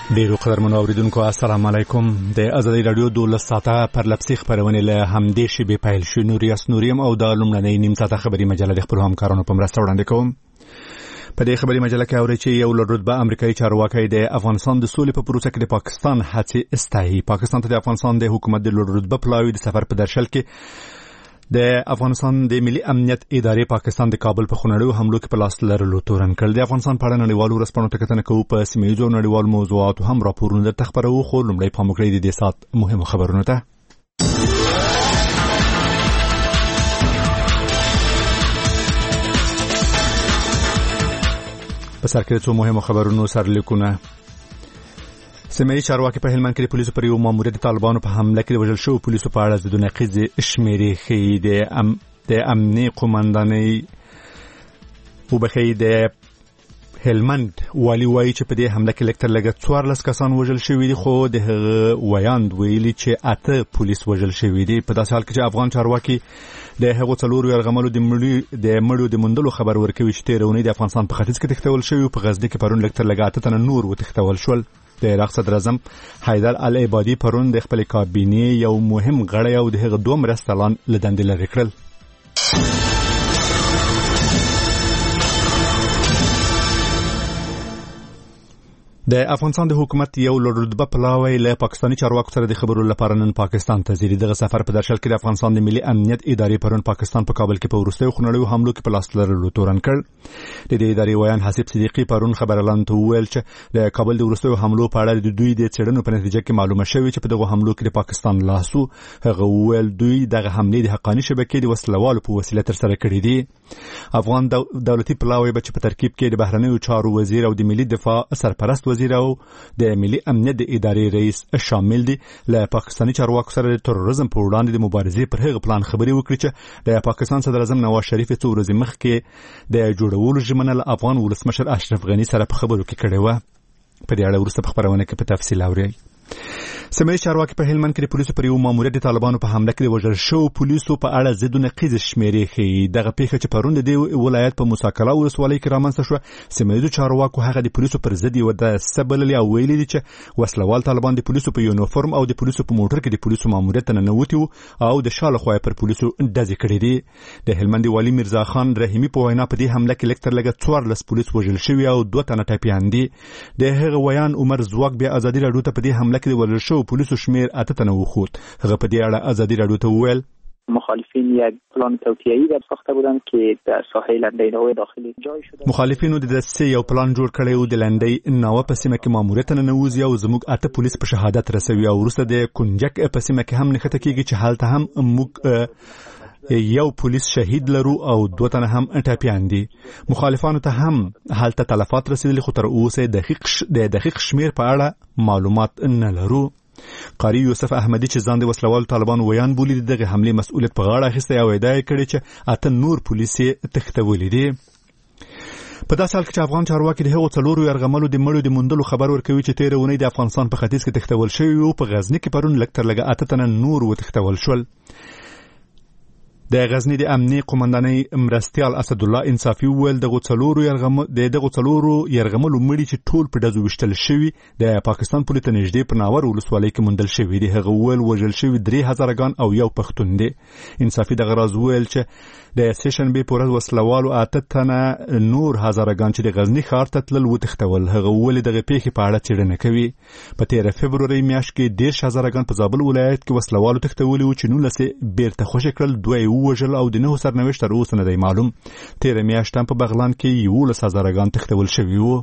ډیرو قدرمنو اوریدونکو السلام علیکم. د ازادي رادیو 12 ساعته پر لپسي خبرونه له همدې شی به پیل شو. نوریاس نوریم او د لومړنۍ نیم ساعته خبري مجله د خپل همکارانو په مرسته وړاندې کوم. په دې خبري مجله کې اوري چې یو لوړ امریکایي چارواکي د افغانستان د سولې په پروسه کې د پاکستان هڅې استایي. پاکستان ته د افغانستان د حکومت د لوړ پلاوی د سفر په درشل کې د افغانستان د ملي امنیت ادارې پاکستان د کابل په خونړیو حملو کې په لاس لرلو تورن کړ. د افغانستان په اړه نړیوالو ورځپاڼو ته کتنه کوو. په سیمه ییزو نړیوالو موضوعاتو هم راپورونه درته خبرو. خو لومړی پام وکړئ د دې ساعت مهمو خبرونو ته. په سر کې څو مهمو خبرونو سرلیکونه. سیمه ییز چارواکي په هلمند کې د پولیسو پر یو ماموریت طالبانو په حمله کې د وژل شوو پولیسو په اړه د نقیض شمیرې ښیي. د امنیتي قومندانۍ د هلمند والی وایي چې په دې حمله کې لږ تر لږه 14 کسان وژل شوي دي، خو د هغه ویاند ویلي چې 8 پولیس وژل شوي دي. په داسې حال کې چې افغان چارواکي د هغو 4 یرغملو د مړو د موندلو خبر ورکوي چې تېره اونۍ د افغانستان په ختیځ کې تښتول شوي. په غزني کې پرون لږ تر لږه 8 تنه نور وتښتول شول. د عراق صدر اعظم حیدر العبادي پرون د خپل کابینې یو مهم غړی او د هغه 2 مرستیالان له دندې لرې کړل. د افغانستان د حکومت یو لوړ پلاوی له پاکستاني چارواکو سره د خبرو لپاره نن پاکستان ته ځي. دغه سفر په درشل کې د افغانستان د ملي امنیت ادارې پرون پاکستان په کابل کې په وروستیو خونړیو حملو کې په لاس لرلو تورن کړ. د دې ادارې ویان حسیب صدیقي پرون خبرلاند ته وویل چې د کابل د وروستیو حملو په اړه د دوی د څېړنو په نتیجه کې معلومه شوې چې په دغه حملو کې د پاکستان لاسو. هغه وویل دوی دغه حملې د حقاني شبکې د وسلوالو په وسیله تر سره کړې دي. افغان دولتي پلاوی به چې په ترکیب کې د بهرنیو چارو وزیر او د ملي دفاع سرپرست وزیر او د ملي امنیت د ادارې رئیس شامل دي، له پاکستاني چارواکو سره د تروریزم په وړاندې د مبارزې پر هغه پلان خبرې وکړي چې د پاکستان صدر اعظم نواز شریف څو ورځې مخکې د جوړولو ژمنه له افغان ولسمشر اشرف غني سره په خبرو کې کړې وه. په دې اړه وروسته په خبرونه کې په تفصیل اورئ. سیمه ییز چارواکي په هلمند کې د پولیسو پر یو ماموریت طالبانو په حمله کې د وژل شوو پولیسو په اړه ضد نقیض شمیرې ښیي. دغه پیښه چې پرون د دې ولایت په موساکلا ولسوالۍ کې رامنځته شوه، سیمه ییزو چارواکو هغه د پولیسو پر ضد یوه دسته بللې او ویلي دي چې وسلوال طالبان د پولیسو په یونیفورم او د پولیسو په موټر کې د پولیسو ماموریت ته ننوتي وو او د شاله خوا پر پولیسو ډزې کړې دي. د هلمند والي میرزا خان رحیمي په وینا په دې حمله کې لږ تر لږه 14 پولیس وژل شوي او 2 تنه ټپیان دي. د هغه ویان عمر زواک بیا ازادي رادیو ته په دې حمله کې د وژل شوو پولیسو شمیر 8 تنه وخوت. هغه په دې اړه ازادي رادیو ته وویل مخالفین یک پلان توطئه‌ای در ساخته بودند که در ساحل لندۍ ناوه داخلی جای شده. مخالفینو د دسیسې یو پلان جوړ کړی و د لندۍ ناوه په سیمه کې ماموریت نه نوځي او زموږ 8 پولیس په شهادت رسوي او وروسته د کنجک په سیمه کې هم نښته کیږي چې حالت هم موږ یو پولیس شهید لرو او 2 تنه هم ټپیان دي. مخالفانو ته هم حالت تلفات رسیدلی، خو تر اوسه د دقیق شمیر په اړه معلومات نه لرو. قاری یوسف احمدی چې ځان د وسلوالو طالبانو ویان بولي دغه حمله مسؤلیت په غاړه اخیستی او ادعا کړې چې 8 نور پولیس تښتولي دي. په داسې حال کې چې افغان چارواکي د هغو 4 یرغملو د مړو د موندلو خبر ورکوي چې تېره اونۍ د افغانستان په ختیځ کې تښتول شوي وو. په غزني کې پرون لږ تر لږه 8 تنه نور وتښتول شول. د غزنی د امنیتي قومندانۍ مرستیال اسد الله انصافي وویل دغه 4 یرغملو مړي چې ټول په ډزو وشتل شوي د پاکستان پولیس ته نږدې په ناور ولسوالۍ کې موندل شوي دي. هغه وویل وژل شوي 3000 ګان او یو پښتون دي. انصافي دغه راز وویل چې د سیشنبې په ورځ وسلوالو 8 تنه نور هزاره ګان چې د غزنی ښار ته تلل وتښتول. هغه وویل دغه پیښې په اړه څېړنه کوي. په 13 فبروري میاشت کې 10000 ګان په زابل ولایت کې وسلوالو تښتولي وو چې 19 بیرته خوشي کړل، 2 وژل او د 9 سرنوشت تر اوسه نه دی معلوم. 13 میاشت هم په بغلان کې 11000 ګان تښتول شوي وو.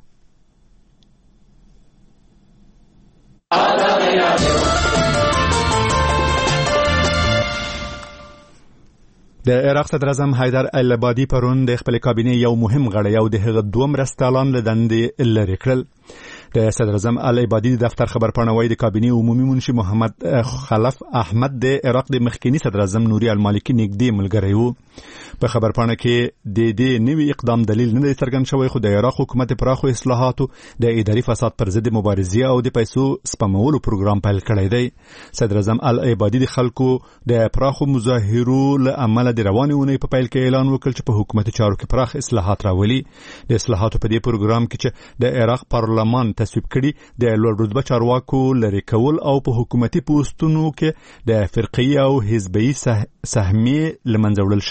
د عراق صدر اعظم حیدر العبادي پرون د خپل کابینې یو مهم غړی او د هغه 2 مرستیالان له دندې لرې کړل. د صدر اعظم العبادي د دفتر خبرپاڼه وايي د کابینې عمومي منشي محمد خلف احمد د عراق د مخکینی صدر اعظم نوري المالکي نږدې ملګری وو. په خبرپاڼه کې د دې نوي اقدام دلیل نه دی څرګند شوی، خو د عراق حکومت پراخو اصلاحاتو د اداري فساد پر ضد مبارزې او د پیسو سپمولو پروګرام پیل کړی دی. صدر اعظم العبادي د خلکو د پراخو مظاهرو له امله د روانې اونۍ په پیل کې اعلان وکړ چې په حکومتي چارو کې پراخ اصلاحات راولي. د اصلاحاتو په دې پروګرام کې چې د عراق پارلمان تصویب کړي د لوړ رتبه چارواکو لري کول او په حکومتي پوستونو کې د فرقي او حزبي سهمي لمنځوړل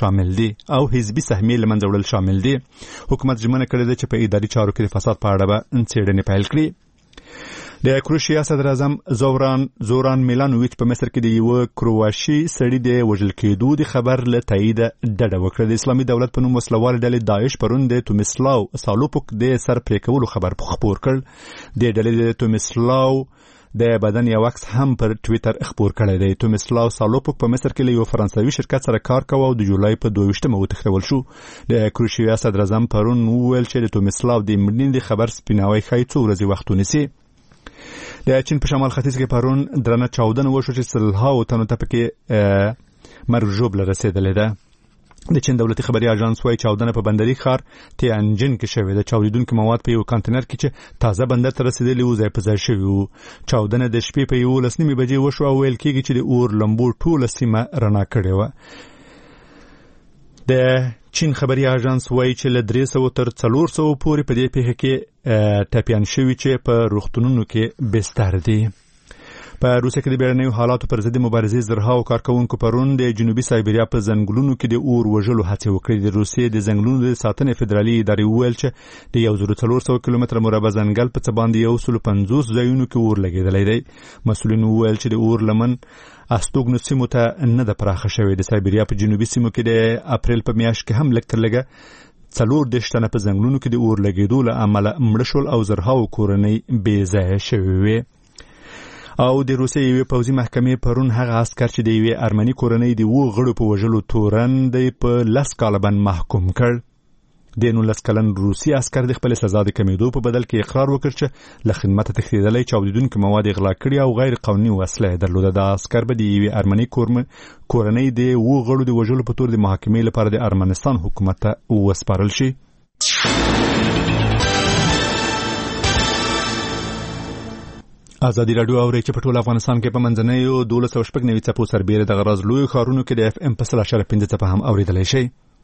شامل دي حکومت ژمنه کړې ده چې په اداري چارو کې د فساد په اړه به څېړنې پیل کړي د کروشیا صدر اعظم زوران میلانوویچ په مصر کې د یو کرواشي سړي د وژل کېدو د خبر له تایید ډډه وکړه د اسلامي دولت په نوم وسلوال ډلې داعش پرون د تومیسلاو سالوپوک د سر پرې کولو خبر خپور کړ د ډلې د تومیسلاو د بدن یو عکس هم پر ټوئیټر خپور کړی دی تومیسلاو سالوپوک په مصر کې له یو فرانسوي شرکت سره کار کوي او د جولای په 22مه وتښتول شو د کروشیا صدر اعظم پرون وویل چې د تومیسلاو د مړینې د خبر سپیناوی ښایي څو ورځې وخت ونیسي د چین په شمال ختیځ کې پرون درنه چاودنه وشو چې سلهاو تنو ته پکې مرګ ژوبله رسېدلې ده د چین دولتي خبري اژانس وايي چاودنه په بندري ښار تیانجن کې شوې ده چاودیدونکو مواد په یو کانټینر کې چې تازه بندر ته رسېدلي وو ځای په ځای شوي وو چاودنه د شپې په 11 بجې وشو او ویل کېږي چې د اور لمبو ټوله سیمه رڼا کړې وه د چین خبري اژانس وايي چې له 300 تر 400 پورې په دې پیښه کې ټاپیان شوي چې په روغتونونو کې بستر دي په روسیه کې د بیړنیو حالاتو پر ضد مبارزې زرهاو کارکونکو پرون د جنوبي سایبریا په ځنګلونو کې د اور وژلو هڅې وکړې د روسیې د ځنګلونو د ساتنې فدرالي ادارې وویل چې د 1400 کیلومتره مربع ځنګل په څه باندې 150 ځایونو کې اور لګېدلی دی مسؤلین وویل چې د اور لمن استوګنو سیمو ته نه ده پراخه شوې د سایبریا په جنوبي سیمو کې د اپریل په میاشت کې هم لږ تر لږه 40 تنه په ځنګلونو کې د اور لګېدو له امله مړه شول او زرهاو کورنۍ بې ځایه شوې وې او د روسیې یوې پوځي محکمې پرون هغه عسکر چې د یوې ارمني کورنۍ د 2 غړو په وژلو تورن دی په 10 کاله باندې محکوم کړ د 19 کلن روسي عسکر د خپل سزا د کمیدو په بدل کې اقرار وکړ چې له خدمت تښتېدلی چاودیدونکو مواد اغلا کړي او غیر قانوني وسله درلوده د عسکر به د یوې ارمني کورنۍ د 2 غړو د وژلو په تور د محاکمې لپاره د ارمنستان حکومت ته وسپارل شي ازادي رادیو اوري چې په ټول افغانستان کې په منځنیو 1290 څپو سربېره د غراز لوی ښارونو کې د FM په 3.5 څپه هم اوریدلای شي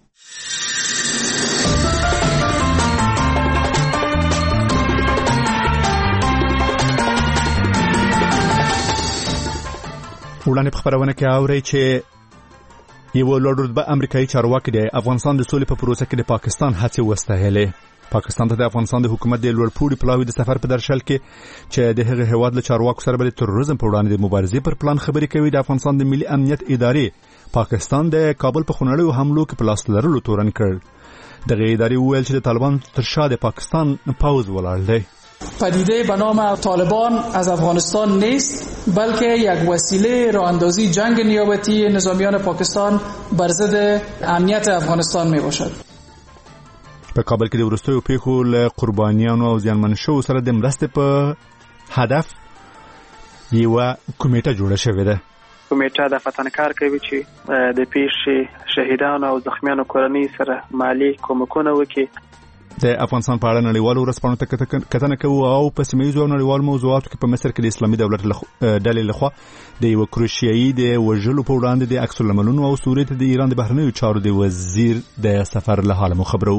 وړاندې په خبرونه کې اوري چې یو لوړ رتبه امریکایي چارواکي د افغانستان د سولې په پروسه کې د پاکستان هڅې وستایلې پاکستان ته د افغانستان د حکومت د لوړ پوړي پلاوي د سفر په درشل کې چې د هغه هواد له چارواکو سره د تروریزم په وړاندې د مبارزې پر پلان خبرې کوي د افغانستان د ملي امنیت ادارې پاکستان د کابل په خونړیو حملو کې په لاس لرلو تورن کړ دغه ادارې وویل چې د طالبان تر شا د پاکستان پوځ ولاړ دی پدیده به نام طالبان از افغانستان نیست بلکه یک وسیله راه اندازی جنگ نیابتی نظامیان پاکستان بر ضد امنیت افغانستان می باشد. په کابل کې د وروستیو پیښو له قربانیانو او زیانمن شوو سره د مرستې په هدف یوه کمیټه جوړه شوې ده. کمیټه د فتنکار کوي چې د پیښې شهیدانو او زخمیانو کورنۍ سره مالی کومکونه وکړي. د افغانستان په اړه نړیوالو ورځپاڼو ته کتنه کوو او په سیمه‌ییزو او نړیوالو موضوعاتو کې په مصر کې د اسلامي دولت ډلې لخوا د یو کروشیایي د وژلو په وړاندې د عکس العملونو او سوریې ته د ایران د بهرنیو چارو د وزیر د سفر له حاله مو خبرو.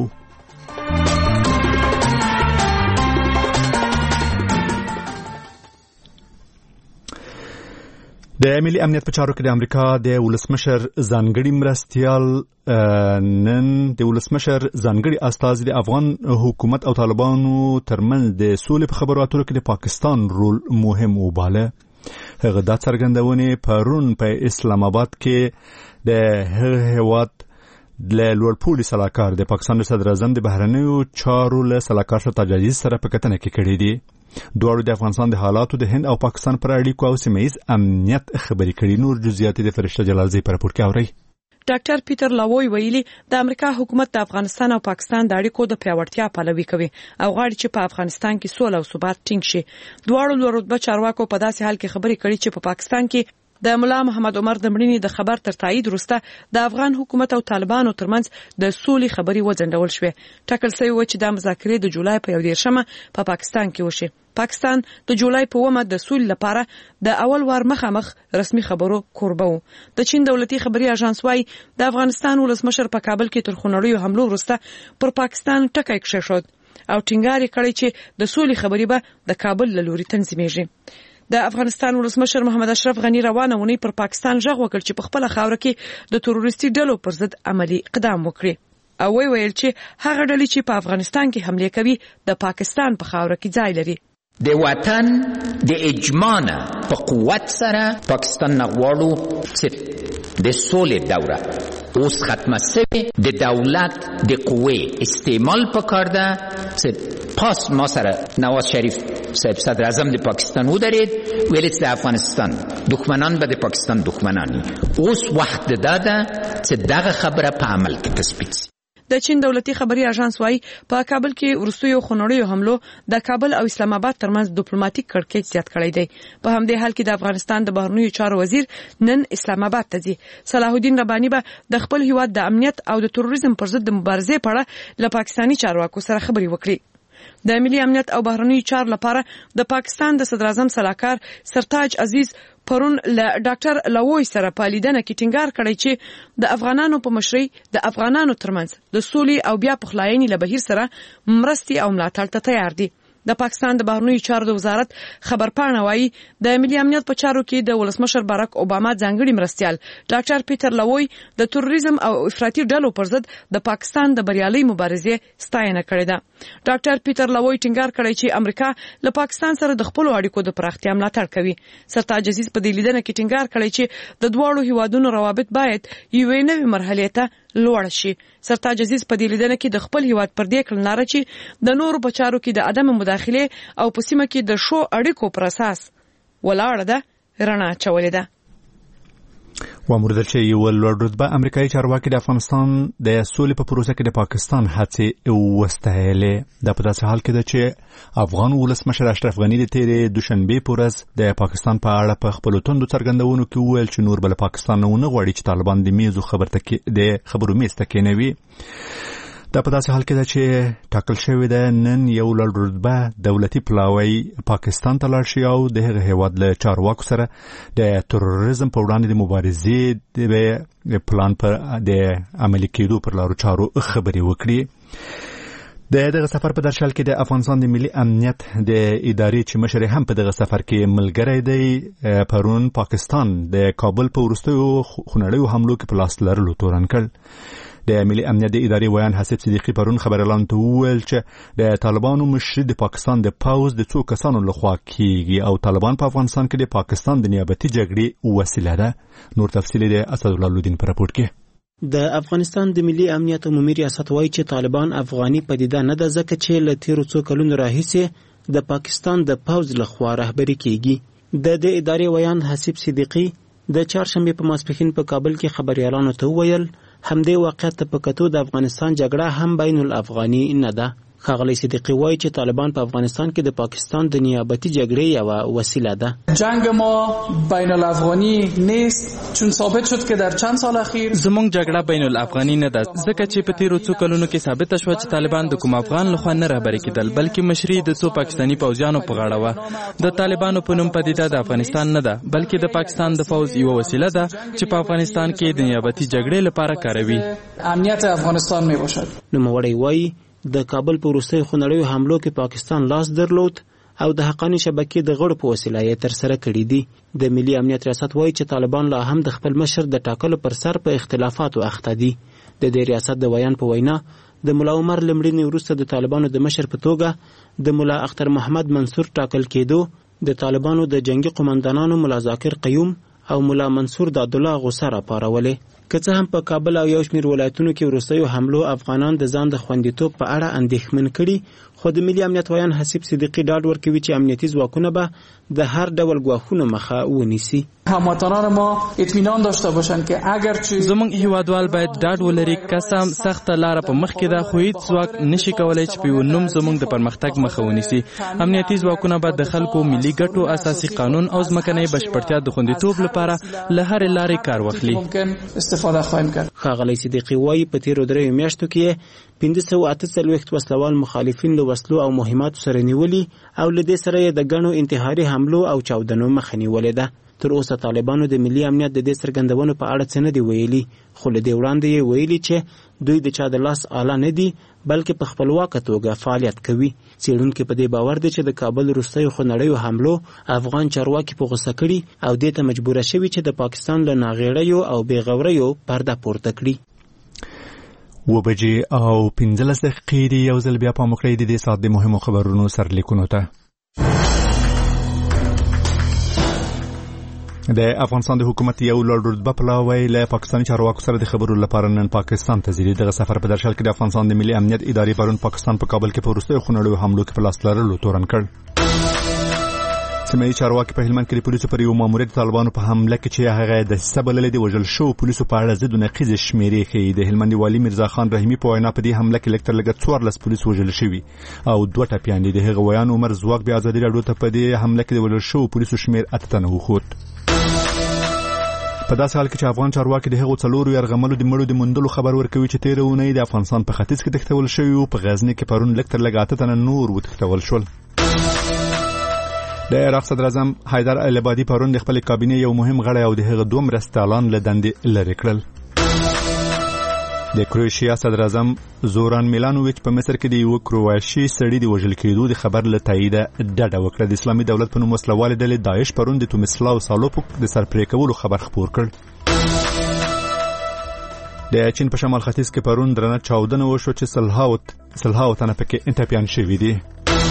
د ملي امنیت په چارو کې د امریکا د ولسمشر ځانګړي مرستیال نن د ولسمشر ځانګړي استازي د افغان حکومت او طالبانو ترمنځ د سولې په خبرو اترو کې د پاکستان رول مهم وباله. هغه دا څرګندونې پرون په اسلام آباد کې د هغه هیواد د لوړپوړي سلاکار د پاکستان صدر اعظم د بهرنیو چارو له سلاکار شاه تاج عزیز سره په کتنه کې کړې دي. دواړو د افغانستان د حالاتو د هند او پاکستان پر اړیکو او سیمه‌ییز امنیت خبرې کړي. نور جزئیات د فرشته جلالزی پر راپور کې اوري. ډاکټر پیټر لاوی ویلي د امریکا حکومت د افغانستان او پاکستان د اړیکو د پیاوړتیا پلوي کوي او غواړي چې په افغانستان کې سوله او ثبات ټینګ شي. دواړو لوړ رتبه چارواکو په داسې حال کې خبرې کړي چې په پاکستان کې د مولا محمد عمر د مړینې د خبر تر تایید وروسته د افغان حکومت او طالبانو ترمنځ د سولې خبرې وځنډول شوې. ټاکل شوی و چې د مذاکرې د جولای په 11مه په پاکستان کې وشي. پاکستان د جولای په 1مه د سولې لپاره د اول وار مخامخ رسمي خبرو کوربه و. د چین دولتي خبري اژانس وايي د افغانستان ولسمشر په کابل کې تر خونړیو حملو وروسته پر پاکستان ټکی کېښود. او ټینګار کړی چې د سولې خبرې به د کابل له لوري تنظیمېږي. د افغانستان ولسمشر محمد اشرف غنی روانه ونی پر پاکستان ژغ وکړ چې په خپل خاوره کې د تروریستي ډلو پر ضد عملی اقدام وکړي او ویل چې هغه ډلې چې په افغانستان کې حمله کوي د پاکستان په خاوره کې ځای لري. د وطن د اجماع په قوت سره پاکستان نغواړو چې د سولې دوره اوس ختمه شوه. د دولت د قوې استعمال پکار ده چې پاس ما سره نواز شریف صاحب صدر اعظم د پاکستان ودرید ویل چې د افغانستان دښمنان به د پاکستان دښمنانی. اوس وخت ده چې دغه خبره په عمل کې تثبیت شي. د چین دولتي خبري اژانس وايي په کابل کې وروستیو خونړیو حملو د کابل او اسلام آباد ترمنځ ډیپلوماټیک کړکېچ زیات کړی دی. په همدې حال کې د افغانستان د بهرنیو چارو وزیر نن اسلام آباد ته ځي. صلاح الدین رباني به د خپل هیواد د امنیت او د تروریزم پر ضد د مبارزې په اړه له پاکستاني چارواکو سره خبري وکړي. د ملي امنیت او بهرنیو چارو لپاره د پاکستان د صدر اعظم صلاحکار سرتاج عزیز پرون له ډاکټر لاوی سره په لیدنه کې ټینګار کړی چې د افغانانو په مشرۍ د افغانانو ترمنځ د سولې او بیا پخلاینې له بهیر سره مرستې او ملاتړ ته تیار دي. د پاکستان د بهرنیو چارو د وزارت خبرپاڼه وايي د ملي امنیت په چارو کې د ولسمشر باراک اوباما ځانګړي مرستیال ډاکټر پیټر لاوی د تروریزم او افراطي ډلو پر ضد د پاکستان د بریالۍ مبارزې ستاینه کړې ده. ډاکټر پیټر لاوی ټینګار کړی چې امریکا له پاکستان سره د خپل اړیکو د پراختیا ملاتړ کوي. سرتاج عزیز په دې لیدنه کې ټینګار کړی چې د دواړو هیوادونو روابط باید یوې نوې مرحلې ته لوړ شي. سرتاج عزیز په دې لیدنه کې د خپل هیواد پر دې کړنلاره چې د نورو په چارو کې د عدم مداخله او په سیمه کې د شو اړیکو پر اساس ولاړه ده رڼا چولې ده. واموردل چې یو لوړ رتبه امریکایي چارواکي د افغانستان د سولې په پروسه کې د پاکستان هڅې وستایلې. دا په داسې حال کې ده چې افغان ولسمشر اشرف غنی د تیرې دوشنبه په ورځ د پاکستان په اړه په خپلو توندو څرګندونو کې وویل چې نور بل پاکستان نه غواړي چې طالبان د خبرو میز ته کېنوي. دا په داسې حال کې ده چې ټاکل شوی ده نن یو لوړ رتبه دولتي پلاوی پاکستان ته لاړ شي او د هغه هیواد له چارواکو سره د تروریزم په وړاندې د مبارزې د پلان پر د عملي کېدو پر لارو چارو خبرې وکړي. دغه سفر په درشل کې د افغانستان د ملي امنیت د ادارې چې مشر هم په دغه سفر کې ملګری دی پرون پاکستان د کابل په وروستیو خونړیو حملو کې په لاس لرلو تورن کړ. د ملي امنیت د ادارې ویان حسیب صدیقي پرون خبر اعلان ته وویل چې د طالبانو مشري د پاکستان د پاوز د څو کسانو لخوا کیږي او طالبان په افغانستان کې د پاکستان د نیابتي جګړې وسیله ده. نور تفصیل د اسد الله لودین پر راپور کې. د افغانستان د ملي امنیت عمومي ریاست وایي چې طالبان افغاني پدیده نه ده ځکه چې له تیرو څو کلونو راهیسې د پاکستان د پاوز لخوا رهبري کیږي. د ادارې ویان حسیب صدیقي د چهارشنبه په ماسپښین په کابل کې خبريالانو ته وویل همدې واقعیت ته په کتو د افغانستان جګړه هم بین الافغاني نه ده. ښاغلی صدیقی وایي چې طالبان په افغانستان کې د پاکستان د نیابتي جګړې یوه وسیله ده. جنگ ما بین الافغانی نیست چون ثابت شد که در چند سال اخیر زموږ جګړه بین الافغاني نه ده ځکه چې په تیرو څو کلونو کې ثابته شوه چې طالبان د کوم افغان لخوا نه رهبري کېدل بلکې مشري د څو پاکستاني پوځیانو په غاړه وه. د طالبانو په نوم پدیده د افغانستان نه ده بلکې د پاکستان د پوځ یوه وسیله ده چې په افغانستان کې د نیابتي جګړې لپاره کاروي. امنیت افغانستان می باشد. نوموړی وایي د کابل په وروستیو خونړیو حملو کې پاکستان لاس درلود او د حقاني شبکې د غړو په وسیله یې ترسره کړي دي. د ملي امنیت ریاست وایي چې طالبان لا هم د خپل مشر د ټاکلو پر سر په اختلافاتو اخته دي. د دې ریاست د ویان په وینا د ملا عمر لمړینې وروسته د طالبانو د مشر په توګه د ملا اختر محمد منصور ټاکل کېدو د طالبانو د جنگي قومندانانو ملا ذاکر قیوم او ملا منصور د عبدالله غوسه راپارولې. که څه هم په کابل او یو شمېر ولایتونو کې وروستیو حملو افغانان د ځان د خوندیتوب په اړه اندېښمن کړي خو د ملي امنیت ویان حسیب صدیقي ډاډ ورکوي چې امنیتي ځواکونه به د هر ډول ګواښونو مخه ونیسي. هموطنان ما اطمینان داشته باشند که اگر زموږ هیوادوال باید ډاډ ولري قسم سخته لاره په مخ کې ده خو هیڅ ځواک نشي کولای چې په یو نوم زموږ د پرمختګ مخه ونیسي. امنیتي ځواکونه به د خلکو ملي ګټو اساسي قانون او ځمکنۍ بشپړتیا د خوندیتوب لپاره له هرې لارې کار واخلي. استفاده خواهیم کرد. ښاغلی صدیقي وایي په تیرو 3 میاشتو کې 548 وسلوال مخالفین له وسلو او مهماتو سره نیولي او له دې سره یې د ګڼو انتحاري حملو او چاودنو مخه نیولې ده. تر اوسه طالبانو د ملي امنیت د دې څرګندونو په اړه څه نه دی ویلي، خو له دې وړاندې یې ویلي چې دوی د چا د لاس آله نه دي بلکې په خپلواکه توګه فعالیت کوي. څېړونکي په دې باور دي چې د کابل وروستیو خونړیو حملو افغان چارواکي په غوسه کړي او دې ته مجبوره شوي چې د پاکستان له ناغېړیو او بېغوریو پرده پورته کړي. 7:15 یو ځل بیا پام وکړئ د دې ساعت د مهمو خبرونو سرلیکونو ته. د افغانستان د حکومت یو لوړ رتبه پلاوی له پاکستاني چارواکو سره د خبرو لپاره نن پاکستان ته ځي. دغه سفر په درشل کې د افغانستان د ملي امنیت ادارې پرون پاکستان په کابل کې په وروستیو خونړیو حملو کې په لاس لرلو تورن کړ. سیمه چارواکي په هلمند کې د پولیسو پر یو ماموریت طالبانو په حمله کې چې هغه د سبلل د وژل شو پولیسو په اړه ضد نقیض شمیرې ښیي. د هلمند والي میرزا خان رحیمي په وینا په دې حمله کې لکتر لګ 14 پولیس وژل شوي او 2 ټپیان دي. هغه ویان عمر زواک بیا ازادي راډیو ته په دې حمله کې د وژل شو پولیسو شمیر 8 تنه وخوت. په داسې حال کې چې افغان چارواکي د هغو 4 یرغملو د مړو د موندلو خبر ورکوي چې تیر اونۍ د افغانستان په ختیځ کې تښتول شوي او په غزني کې پرون لکتر لګ 8 تنه نور وتښتول شول. د عراق صدر اعظم حیدر العبادي پرون د خپل کابینې یو مهم غړی او د هغه 2 مرستیالان له دندې لرې کړل. د کروشیا صدر اعظم زوران میلانوویچ په مصر کې د یو کرواشي سړي د وژل کېدو د خبر له تایید ډډه وکړه. د اسلامي دولت په نوم وسلوالې ډلې داعش پرون د تومسلاو سالوپوک د سرپرې کولو خبر خپور کړ. د چین په شمال ختیځ کې پرون درنه چاودنه وشو چې سلهاو تنه پکې انټپیان شوي دي.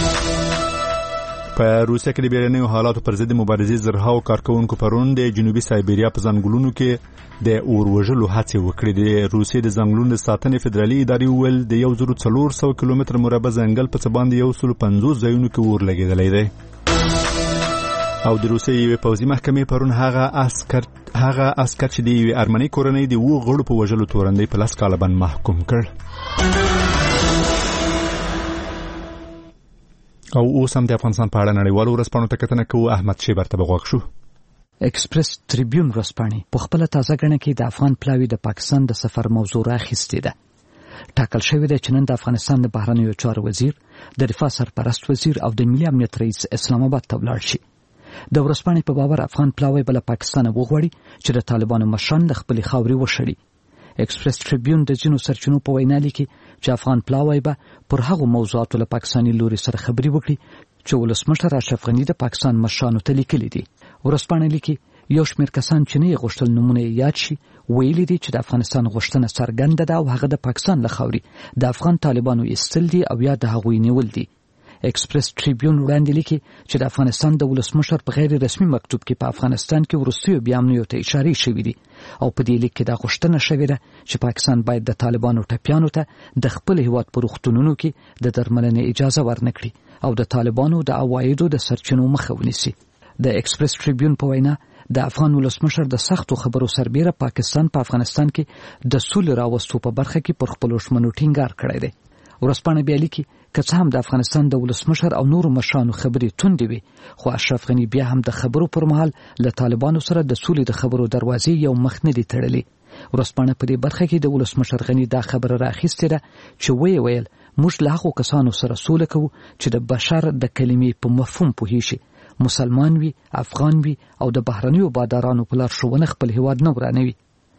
په روسیه کې د بیړنیو حالاتو پر ضد مبارزې زرهاو کارکونکو پرون د جنوبي سایبریا په ځنګلونو کې د اور وژلو هڅې وکړې. د روسیې د ځنګلونو د ساتنې فدرالي ادارې وویل د 1400 کیلومتر مربع ځنګل په څه باندې 150 ځایونو کې اور لګېدلی دی. او د روسیې یوې پوځي محکمې پرون هغه عسکر چې د یوې ارمنۍ کورنۍ د 2 غړو په وژلو تورنۍ په 10 کاله باندې محکوم کړ. او اوس هم د افغانستان په اړه نړیوالو ورځپاڼو ته کتنه کوو. احمد شیبر ته بغوږ شو. ایکسپریس ټریبیون ورځپاڼې په خپل تازه غنه کې د افغان پلاوی د پاکستان د سفر موضوع راخیستې ده. ټاکل شوی دی چې نن د افغانستان د بهرنیو چارو وزیر، د دفاع سرپرست وزیر او د ملي امنیت رئیس اسلام آباد ته ولاړ شي. د ورځپاڼې په باور افغان پلاوی بل پاکستان وغوړي چې د طالبانو مشران د خپل خاوري وشړي. ایکسپریس ټریبیون د جنو سرچینو په وینا لیکي چې افغان پلاوی به پر هغه موضوعاتو له پاکستاني لوري سره خبري وکړي چې ولسمشر اشرف غنی د پاکستان مشرانو ته لیکلي دي. ورځپاڼه لیکي یو شمېر کسان چې نه غوښتل نمونه یاد شي ویلي دي چې د افغانستان غوښتنه څرګنده ده او هغه د پاکستان له خاوري د افغان طالبانو ایستل دي او یا د هغوی نیول دي. ایکسپریس ټریبیون وړاندې لیکي چې د افغانستان د ولسمشر په غیر رسمي مکتوب کې په افغانستان کې وروستیو بیانونو ته اشاره شوې دي او په دې لیک کې دا غوښتنه شوې ده چې پاکستان باید د طالبانو ټپیانو ته د خپل هیواد په روغتونونو کې د درملنې اجازه ورنکړي او د طالبانو د عوایدو د سرچینو مخه ونیسي. د ایکسپریس ټریبیون په وینا د افغان ولسمشر د سختو خبرو سربیره پاکستان په افغانستان کې د سولې راوستو په برخه کې پر خپل ژمنو ټینګار کړی دی. ورځپاڼه بیا لیکي که څه هم د افغانستان د ولسمشر او نورو مشرانو خبرې توندې وي خو اشرف غنی بیا هم د خبرو پر مهال له طالبانو سره د سولې د خبرو دروازې یو مخ نه دي تړلې. ورځپاڼه په دې برخه کې د ولسمشر غنی دا خبره راخیستې ده چې ویل موږ له هغو کسانو سره سوله کوو چې د بشر د کلمې په مفهوم پوهیږي، مسلمان وي، افغان وي او د بهرنیو بادارانو په لارښوونه خپل هیواد نه ورانوي.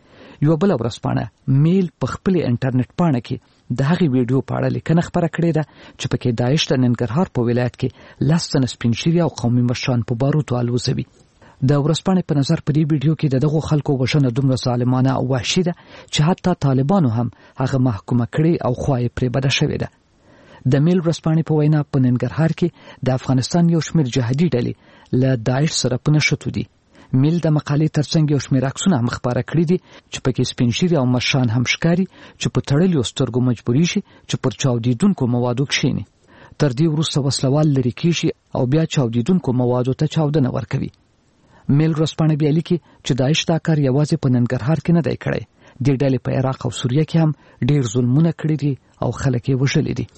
یو بل ورځپاڼه میل په خپل انټرنیټ پاڼه کې د هغې ویډیو په اړه لیکنه خپره کړې ده چې پکې داعش د ننګرهار په ولایت کې 10 تنه سپین ږیري او قومي مشران په باروتو الوزوي. د ورځپاڼې په نظر په دې ویډیو کې دغه خلکو وژنه دومره ظالمانه او وحشي ده چې حتی طالبانو هم هغه محکومه کړي او خوای پرې بده شوې ده. د میل ورځپاڼې په وینا په ننګرهار کې د افغانستان یو شمېر جهادي ډلې له داعش سره په نښتو دي. میل د مقالې ترڅنګ یو شمېر عکسونه هم خپاره کړي دي چې پکې سپین ږیري او مشران هم ښکاري چې په تړلیو سترګو مجبورېږي چې پر چاودېدونکو موادو کښېني. تر دې وروسته وسلوال لرې کېږي او بیا چاودېدونکو موادو ته چاودنه ورکوي. میل ورځپاڼه بیا لیکي چې داعش دا کار یوازې په ننګرهار کې نه دی کړی. دې ډلې په عراق او سوریه کې هم ډېر ظلمونه کړي دي او خلک یې وژلي دي.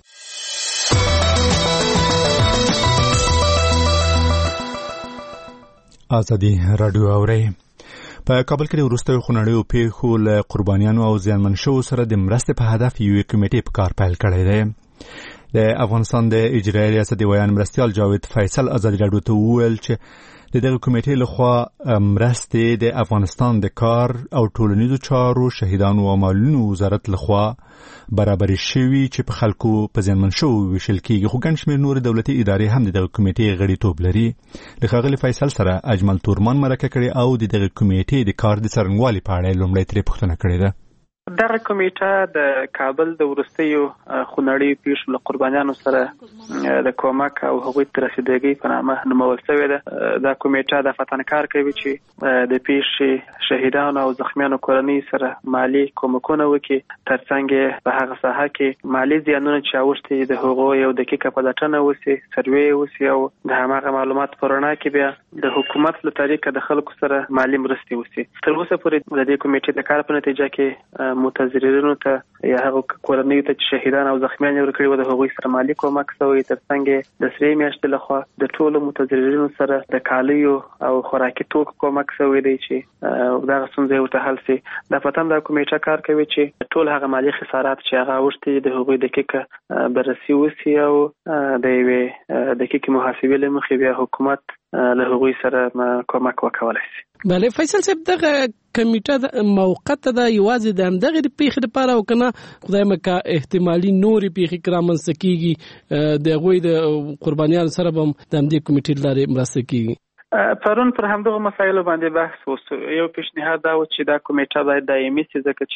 ازادي رادیو اوري. په کابل کې د وروستیو خونړیو پیښو له قربانیانو او زیانمن شوو سره د مرستې په هدف یوې کمیټې په کار پیل کړی دی. د افغانستان د اجرایي ریاست ویان مرستیال جاوید فیصل ازادي راډیو ته وویل چې د دغه کمیټې لخوا مرستې د افغانستان د کار او ټولنیزو چارو شهیدانو او معلولینو وزارت لخوا برابر شوي چې په خلکو په زیانمن شو ویشل کیږي، خو ګڼ شمېر نور دولتي ادارې هم د دغه کمیټې غړیتوب لري. له ښاغلي فیصل سره اجمل تورمان مرکه کړې او د دغه کمیټې د کار د څرنګوالي په اړه لومړی ترې پوښتنه کړې ده. دغه کمیټه د کابل د وروستیو خونړیو پیښو له قربانیانو سره د کومک او هغوی ته رسیدګۍ په نامه نومول شوې ده. دا کمیټه د فتنکار کوي چې د پیښې شهیدانو او زخمیانو کورنۍ سره مالی کومکونه وکړي، ترڅنګ په هغه ساحه کې مالی زیانونه چې اوښتي د هغو یو دقیقه پلټنه وشي، سروې وشي او د هماغه معلومات په رڼا کې بیا د حکومت له طریقه د خلکو سره مالی مرستې وشي. تر اوسه پورې د دې کمیټې د کار په نتیجه کې متضررینو ته یا هغه کورنۍ ته چې شهیدان او زخمیان یې ورکړي و د هغوی سره مالی کومک شوی، ترڅنګ د سرې میاشتې لخوا د ټولو متضررینو سره د کالیو او خوراکي توکو کومک شوی دی چې دغه ستونزې ورته حل شي. د فتن دا کمیټه کار کوي چې ټول هغه مالی خسارات چې هغه اوښتي د هغوی دقیقه بررسي وشي او د یوې دقیقې محاسبې له مخې بیا حکومت له هغوی سره کومک وکولی شي. بله فیصل صاحب، دغه کمیټه موقته ده یوازې د همدغه پیښې لپاره او کنه خدای مکه احتمالي نورې پیښې کرامنځته کیږي د هغوی د قربانیانو سره به د همدې کمیټې لارې مرسته کیږي؟ پرون پر همدغه مسایلو باندې بحث وشو. یو پیشنهاد دا و چې دا کمیټه باید دایمي شي، ځکه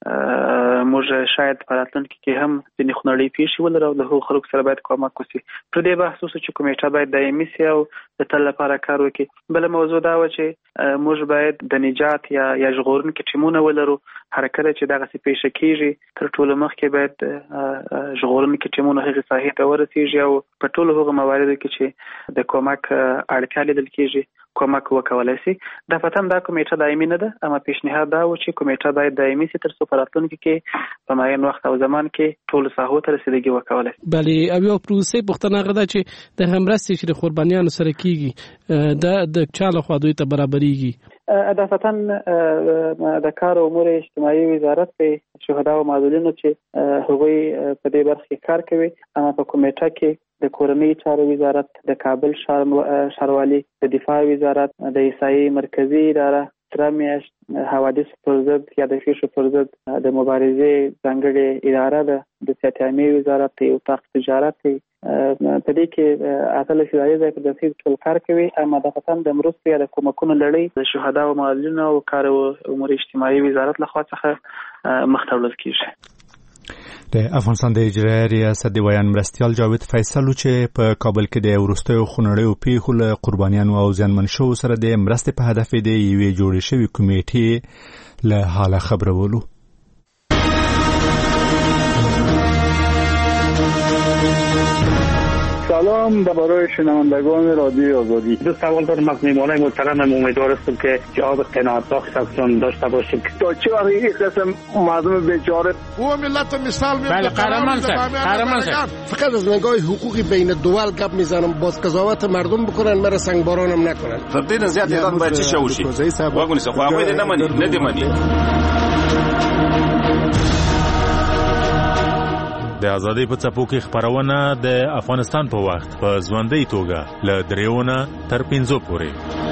چې موږ شاید په راتلونکي کې هم ځینې خونړۍ پیښې ولرو او له هغو خلکو سره باید کومک وشي. پر دې بحث وشو چې کمیټه باید دایمي شي او د تل لپاره کار وکړي. بله موضوع دا و چې موږ باید د نجات یا ژغورونکي ټیمونه ولرو. هر کله چې دغسې پیښه کېږي تر ټولو مخکې باید ژغورونکي ټیمونه هغې ساحې ته ورسېږي او په ټولو هغو مواردو کې چې د کومک اړتیا لیدل کېږي کومک وکولای شي. د فتن دا کمیټه دایمي نه ده، اما پیشنهاد دا و چې کمیټه باید دایمي شي تر څو په راتلونکي کې په معین وخت او زمان کې ټولو ساحو ته رسیدګي وکولای شي. بلې او یو پروسې پوښتنه هغه ده چې د مرستې چې د قربانیانو سره کیږي د چا لخوا دوی ته برابریږي؟ د فتن د کار او امور اجتماعي وزارت په شهدا او معلولینو چې هغوی په دې برخه کې کار کوي، اما په کمیټه کې د کورنۍ چارو وزارت، د کابل ښاروالي، د دفاع وزارت، د عیسائی مرکزی اداره، سره میاشت حوادث پر ضد یا د پیښو پر ضد د مبارزې ځانګړې اداره ده، د سیاحت عامې وزارت، د اتاق تجارت په دې کې 18 ادارې ځای په داسې ټول کار کوي. اما د فتن د مرستې یا د کومکونو لړۍ د شهدا او معلولینو او کار او امور اجتماعي وزارت لخوا څخه مخ ته وړل کیږي. د افغانستان د اجرایي ریاست د ویان مرستیال جاوید فیصل چې په کابل کې د وروستیو خونړیو پیښو له قربانیانو او زیانمن شوو سره د مرستې په هدف د یوې جوړې شوې کمیټې له حاله خبرولو. سلام برای شنوندگان رادیو آزادی. دو سوال دارم از میهمانان محترمم. امیدوار هستم که جواب قناعت بخش ازشون داشته باشیم. تا چه وقت این قسم مردم بیچاره او ملت مثال میاد. بله قهرمان شد. فقط از نگاه حقوقی بین دول گپ میزنم، باز قضاوت مردم بکنن، مرا سنگبارانم نکنن. تبدیل زیاد ایران باید چی شوشی؟ واگونی سه خواهی ندیمانی. د ازادۍ په څپو کې خبرونه د افغانستان په وخت په ژوندۍ توګه له 3 تر 5 پورې.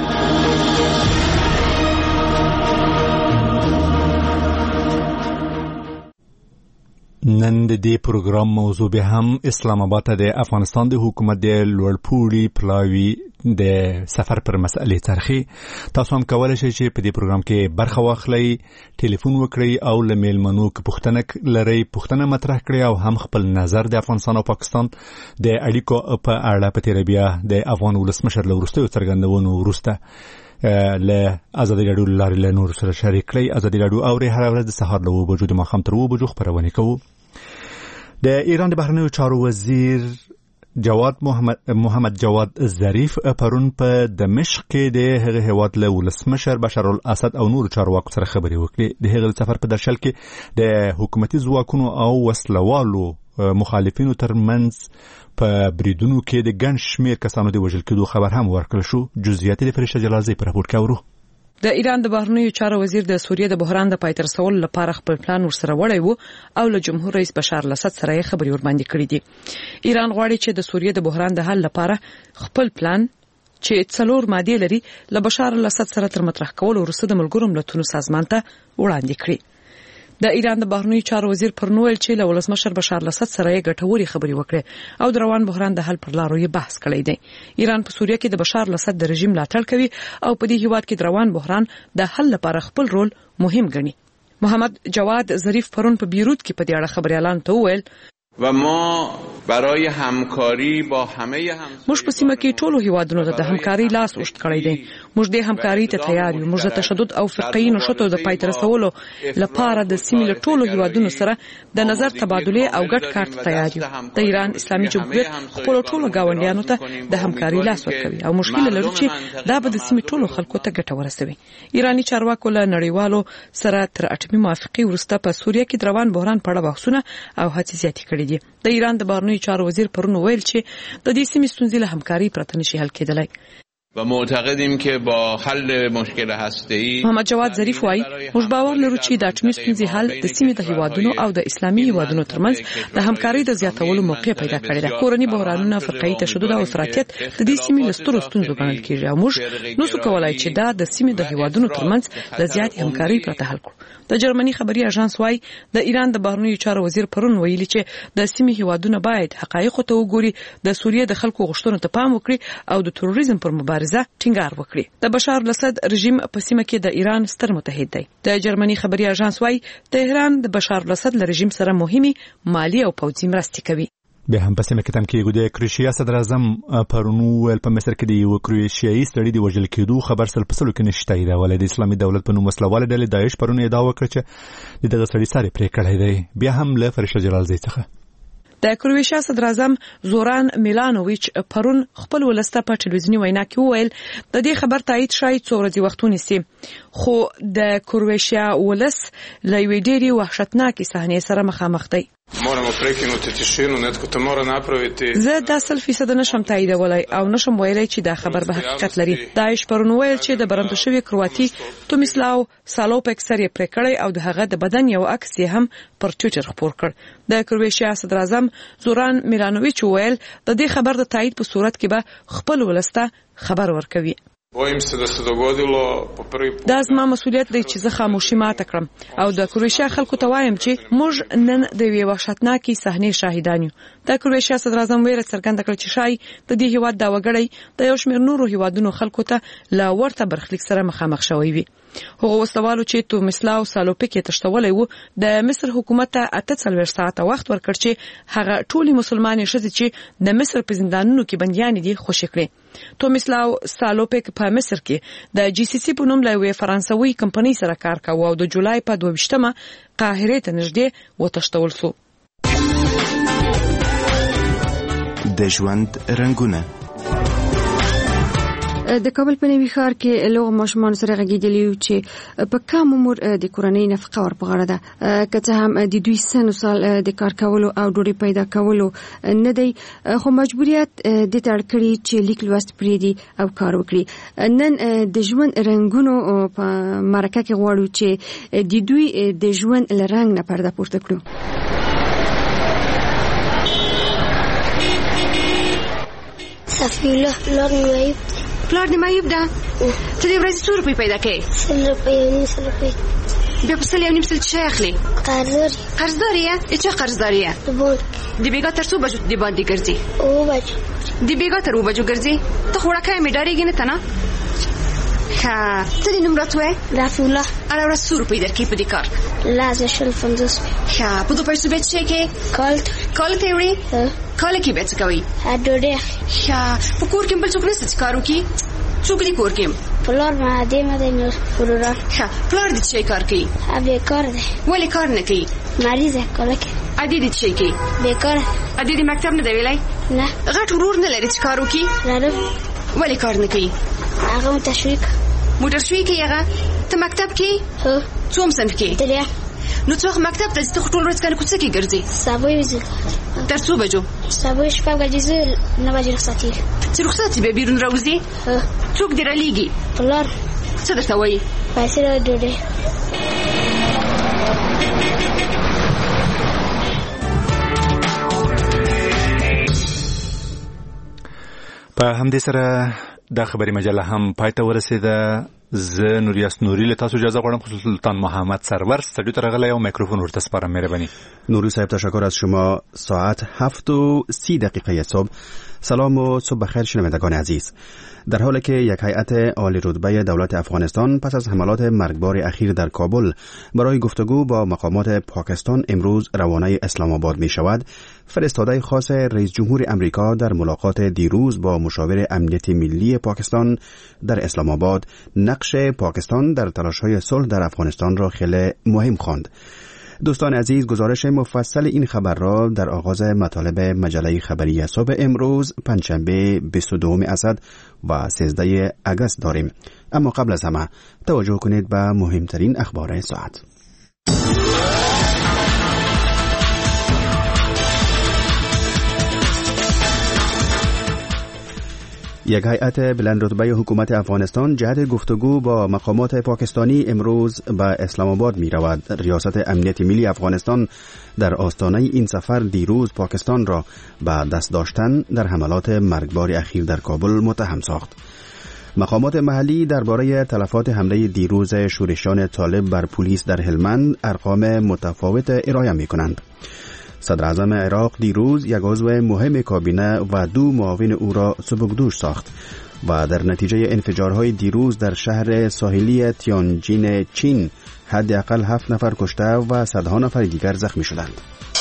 نن د دې پروګرام موضوع به هم اسلام آباد ته د افغانستان د حکومت د لوړپوړي پلاوی د سفر پر مسئله ترخی. تاسو هم کولای شئ چې په دې پروګرام کې برخه واخلئ، ټلیفون وکړئ او له میلمنو کې پوښتنه لرئ، پوښتنه مطرح کړئ او هم خپل نظر د افغانستان او پاکستان د اړیکو په اړه په تیر بیا د افغان ولسمشر له وروستیو څرګندونو وروسته له ازادي راډیو لارې له نور سره شریک کړئ. ازادي راډیو اوري هر ورځ د سهار له 9 بجو د ماښام تر 2 بجو خبرونه کوي. د ایران د بهرنیو چارو وزیر محمد جواد ظریف پرون په دمشق کې د هغه هیواد له ولسمشر بشار الاسد او نور چارواکو سره خبرې وکړې. د هغه سفر په درشل کې د حکومتي ځواکونو او وسلوالو مخالفینو ترمنځ په بریدونو کې د ګڼ شمېر کسانو د وژل کېدو خبر هم ورکړل شو. جزئیات د فرشته جلازي په راپور کې اورو. د ایران د بهرنیو چارو وزیر د سوریې د بحران د پای ته رسولو لپاره خپل پلان ورسره وړی وو او له جمهور رئیس بشار الاسد سره یې خبرې ورباندې کړې دي. ایران غواړي چې د سوریې د بحران د حل لپاره خپل پلان چې 4 ماده لري له بشار الاسد سره تر مطرح کولو وروسته د ملګرو ملتونو سازمان ته وړاندې کړي. د ایران د بهرنیو چارو وزیر پرنویل چې له ولسمشر بشار الاسد سره یې ګټوري خبرې وکړې او د روان بحران د حل پر لارو یې بحث کړی دی. ایران په سوریه کې د بشار الاسد د رژیم ملاتړ کوي او په دې هیواد کې د روان بحران د حل لپاره خپل رول مهم ګڼي. محمد جواد ظریف پرون په بیروت کې په دې اړه خبريالان ته وویل و ما برای همکاری با همه موږ په سیمه کې ټولو هیوادونو ته د همکاري لاس اوږد کړی دی. موږ د همکاري ته تیار یو. موږ د تشدد او فرقې نشټو د پای ته رسولو لپاره د سیمې له ټولو هیوادونو سره د نظر تبادله او ګډ کار ته تیار یو. د ایران اسلامي جمهوریت خپل ټولو گاونډیانو ته د همکاري لاس ورکوي او مشکل لري چې دا به د سیمې ټولو خلکو ته ګټه ورسوي. ایرانی چارواکو له نړیوالو سره تر اټومي موافقې وروسته په سوریه کې د روان بحران په اړه بحثونه او هڅې زیاتې کړې دي. د ایران د بهرنیو چارو وزیر پرون ویل چې د دې سیمې ستونزې له همکاري پرته نشي حل کېدلای. و معتقدیم که با حل مشکل هسته‌ای محمد جواد ظریف وايي موږ باور لرو چې د اټومي ستونزې حل د سیمې د هیوادونو او د اسلامي هیوادونو ترمنځ د همکاري د زیاتولو موقع پیدا کړی دی. کورني بحرانونه، فرقې تشدد او افراطیت د دې سیمې له سترو ستونزو ګڼل کېږي او موږ نو څه کولای چې دا د سیمې د هیوادونو ترمنځ د زیات همکاري پرته حل کړو. د جرمني خبري اژانس وايي د ایران د بهرنیو چارو وزیر پرون ویلي چې د سیمې هیوادونه باید حقایق ته وګوري، د سوریې د خلکو غوښتنو ته پام وکړي او د تروریزم پر مبارزه ټینګار وکړي. د بشار الاسد رژیم په سیمه کې د ایران ستر متحد دی. د جرمني خبري اژانس وايي تهران د بشار الاسد رژیم سره مهمه مالی او پوځي مرستې کوي. به هم په سیمه کې تم کېږي د کروشیا صدر اعظم پرونو ول په مصر کې د یو کروشیایي ستړي د وژل کېدو خبر سره په سلو کې نشته دی. ولې د اسلامي دولت په نوم وسلواله ډلې داعش پرونو ادعا وکړه چې دغه سړي سره پرې کړی دی. بیا هم له فرشته جلال زی څخه د کروشیا صدر اعظم زوران میلانوویچ پرون خپل ولسته په ټلویزیونی وینا کې وویل د دې خبر تایید شاید څو ورځې وخت ونیسي، خو د کروشیا ولس له یوې ډېرې وحشتناکې صحنې سره مخامخ دی. moramo prekinuti tišinu, netko to mora napraviti. زه دا 100% نشم تاییدولای او نشم ویلای چې دا خبر به حقیقت لري. داعش پرون ویل چې د برمته شوی کرواتي تومیسلاو سالوپک سره پرې کړی او د هغه د بدن یو عکس هم پر ټویټر خپور کړ. د کروشیا صدر اعظم زوران میلانوویچ ویل د دې خبر د تایید په صورت کې به خپل ولسته خبر ورکوي. Bojim se da se dogodilo po prvi put. دا زما مسؤلیت دی چې زه خاموشي ماته کړم او د کروشیا خلکو ته وایم چې موږ نن د یوې وحشتناکې صحنې شاهدان یو. د کروشیا صدر اعظم ویره څرګنده کړه چې شای د دې هیواد دا وګړی د یو شمېر نورو هیوادونو خلکو ته لا ورته برخلیک سره مخامخ شوی وي. هغه وسلوالو چې تومیسلاو سالوپک تشتولای وو د مصر حکومت ته 48 ساعته وخت ورکړ چې هغه ټولي مسلمانې ښځې چې د مصر په زندانونو کې بنديان دي خوشی کړي. تومیسلاو سالوپک په مصر کې د جی سی سی په نوم له یوې فرانسوي کمپنۍ سره کار کاوه او د جولای په 22مه قاهره ته نږدې وتښتول شو. د ژوند رنگونه د کابل په نوي ښار کې لوغ ماشومان سره غږیدلی چې په کم عمر د کورنۍ نفقه ور په غاړه ده، که څه هم د دوی سن او سال د کار کولو او ډوډۍ پیدا کولو نه دی، خو مجبوریت د تړ کړی چې لیک لوست پریدي او کار وکړي. نن د ژوند رنگونو په مرکه کې غواړو چې د دوی د ژوند لرنګ نه پرده پورته کړو. صفیله لرنګ پلار دې معیوب ده. ته دې ورځې 100 روپۍ پیدا کړې؟ 100 روپۍ. بیا په 100 څه اخلي؟ قرضداري یې؟ څه قرضداري یې؟ د بیګا تر څو بجو دې باندې ګرځي؟ 2 بجو. د بیګا تر 2 بجو ګرځي؟ ته خو راکای مې ډارېږي نه ته نه؟ ښه څه دې نوم راته وایې؟ رفیع الله. هره ورځ 100 روپۍ درکوي په دې کار؟ لازم شل 50. ښه په 2 پیسو بیا څه کوې؟ کال ته وړې؟ کال کې بیا څه کوئ؟ ډوډۍ. ښه په کور کې بل څوک نشته چې کار وکړي؟ څوک دې کور کې؟ پلار مې دی نو ورور. ښه پلار دې څه کار کوي؟ بیکار دی. ولې کار نه کوي؟ مریض دی کله کې. ادي دې څه کوي؟ بیکار. ادي دې مکتب نه دی ویلای؟ نه. غټ ورور نه لري چې کار وکړي؟ لرم. ولې کار نه کوي؟ هغه متشویق. موټر شوي کې هغه ته مکتب کې؟ هو. څوم صنف کې؟ دریا. نو څوک مکتب ته ځي ټول ورځ کنه کوڅه کې ګرځي؟ سبا وځي. تر څو بجو؟ سبا شپږ بجې 9 بجې رخصتي. چې رخصتي به بیرون راوځي؟ هه. څوک دې را لېږي؟ پلار. څه درته وایي؟ پیسې را ډوډۍ. په همدې سره دا خبري مجله هم پای ته ورسېده. زه نوریاس نوري له تاسو اجازه غواړم. خصوصا سلطان محمد سرور استودیو ته راغلی او میکروفون ورته سپارم. مهرباني. نوری صاحب تشکر از شما. ساعت 7:30 صبح. سلام و صبح بخیر شنوندگان عزیز. در حالی که یک هیئت عالی رتبه دولت افغانستان پس از حملات مرگبار اخیر در کابل برای گفتگو با مقامات پاکستان امروز روانه اسلام آباد می شود، فرستاده خاص رئیس جمهور امریکا در ملاقات دیروز با مشاور امنیت ملی پاکستان در اسلام آباد نقش پاکستان در تلاش‌های صلح در افغانستان را خیلی مهم خواند. دوستان عزیز، گزارش مفصل این خبر را در آغاز مطالب مجله خبری صبح امروز پنجشنبه 22 اسد و 13 اگست داریم. اما قبل از همه توجه کنید به مهمترین اخبار ساعت. یک هیئت بلند رتبه حکومت افغانستان جهت گفتگو با مقامات پاکستانی امروز به اسلام آباد می رود. ریاست امنیت ملی افغانستان در آستانه این سفر دیروز پاکستان را به دست داشتن در حملات مرگبار اخیر در کابل متهم ساخت. مقامات محلی درباره تلفات حمله دیروز شورشیان طالب بر پلیس در هلمند ارقام متفاوت ارائه می کنند. صدر اعظم عراق دیروز یک عضو مهم کابینه و 2 معاون او را سبکدوش ساخت و در نتیجه انفجارهای دیروز در شهر ساحلی تیانجین چین حداقل 7 نفر کشته و صدها نفر دیگر زخمی شدند.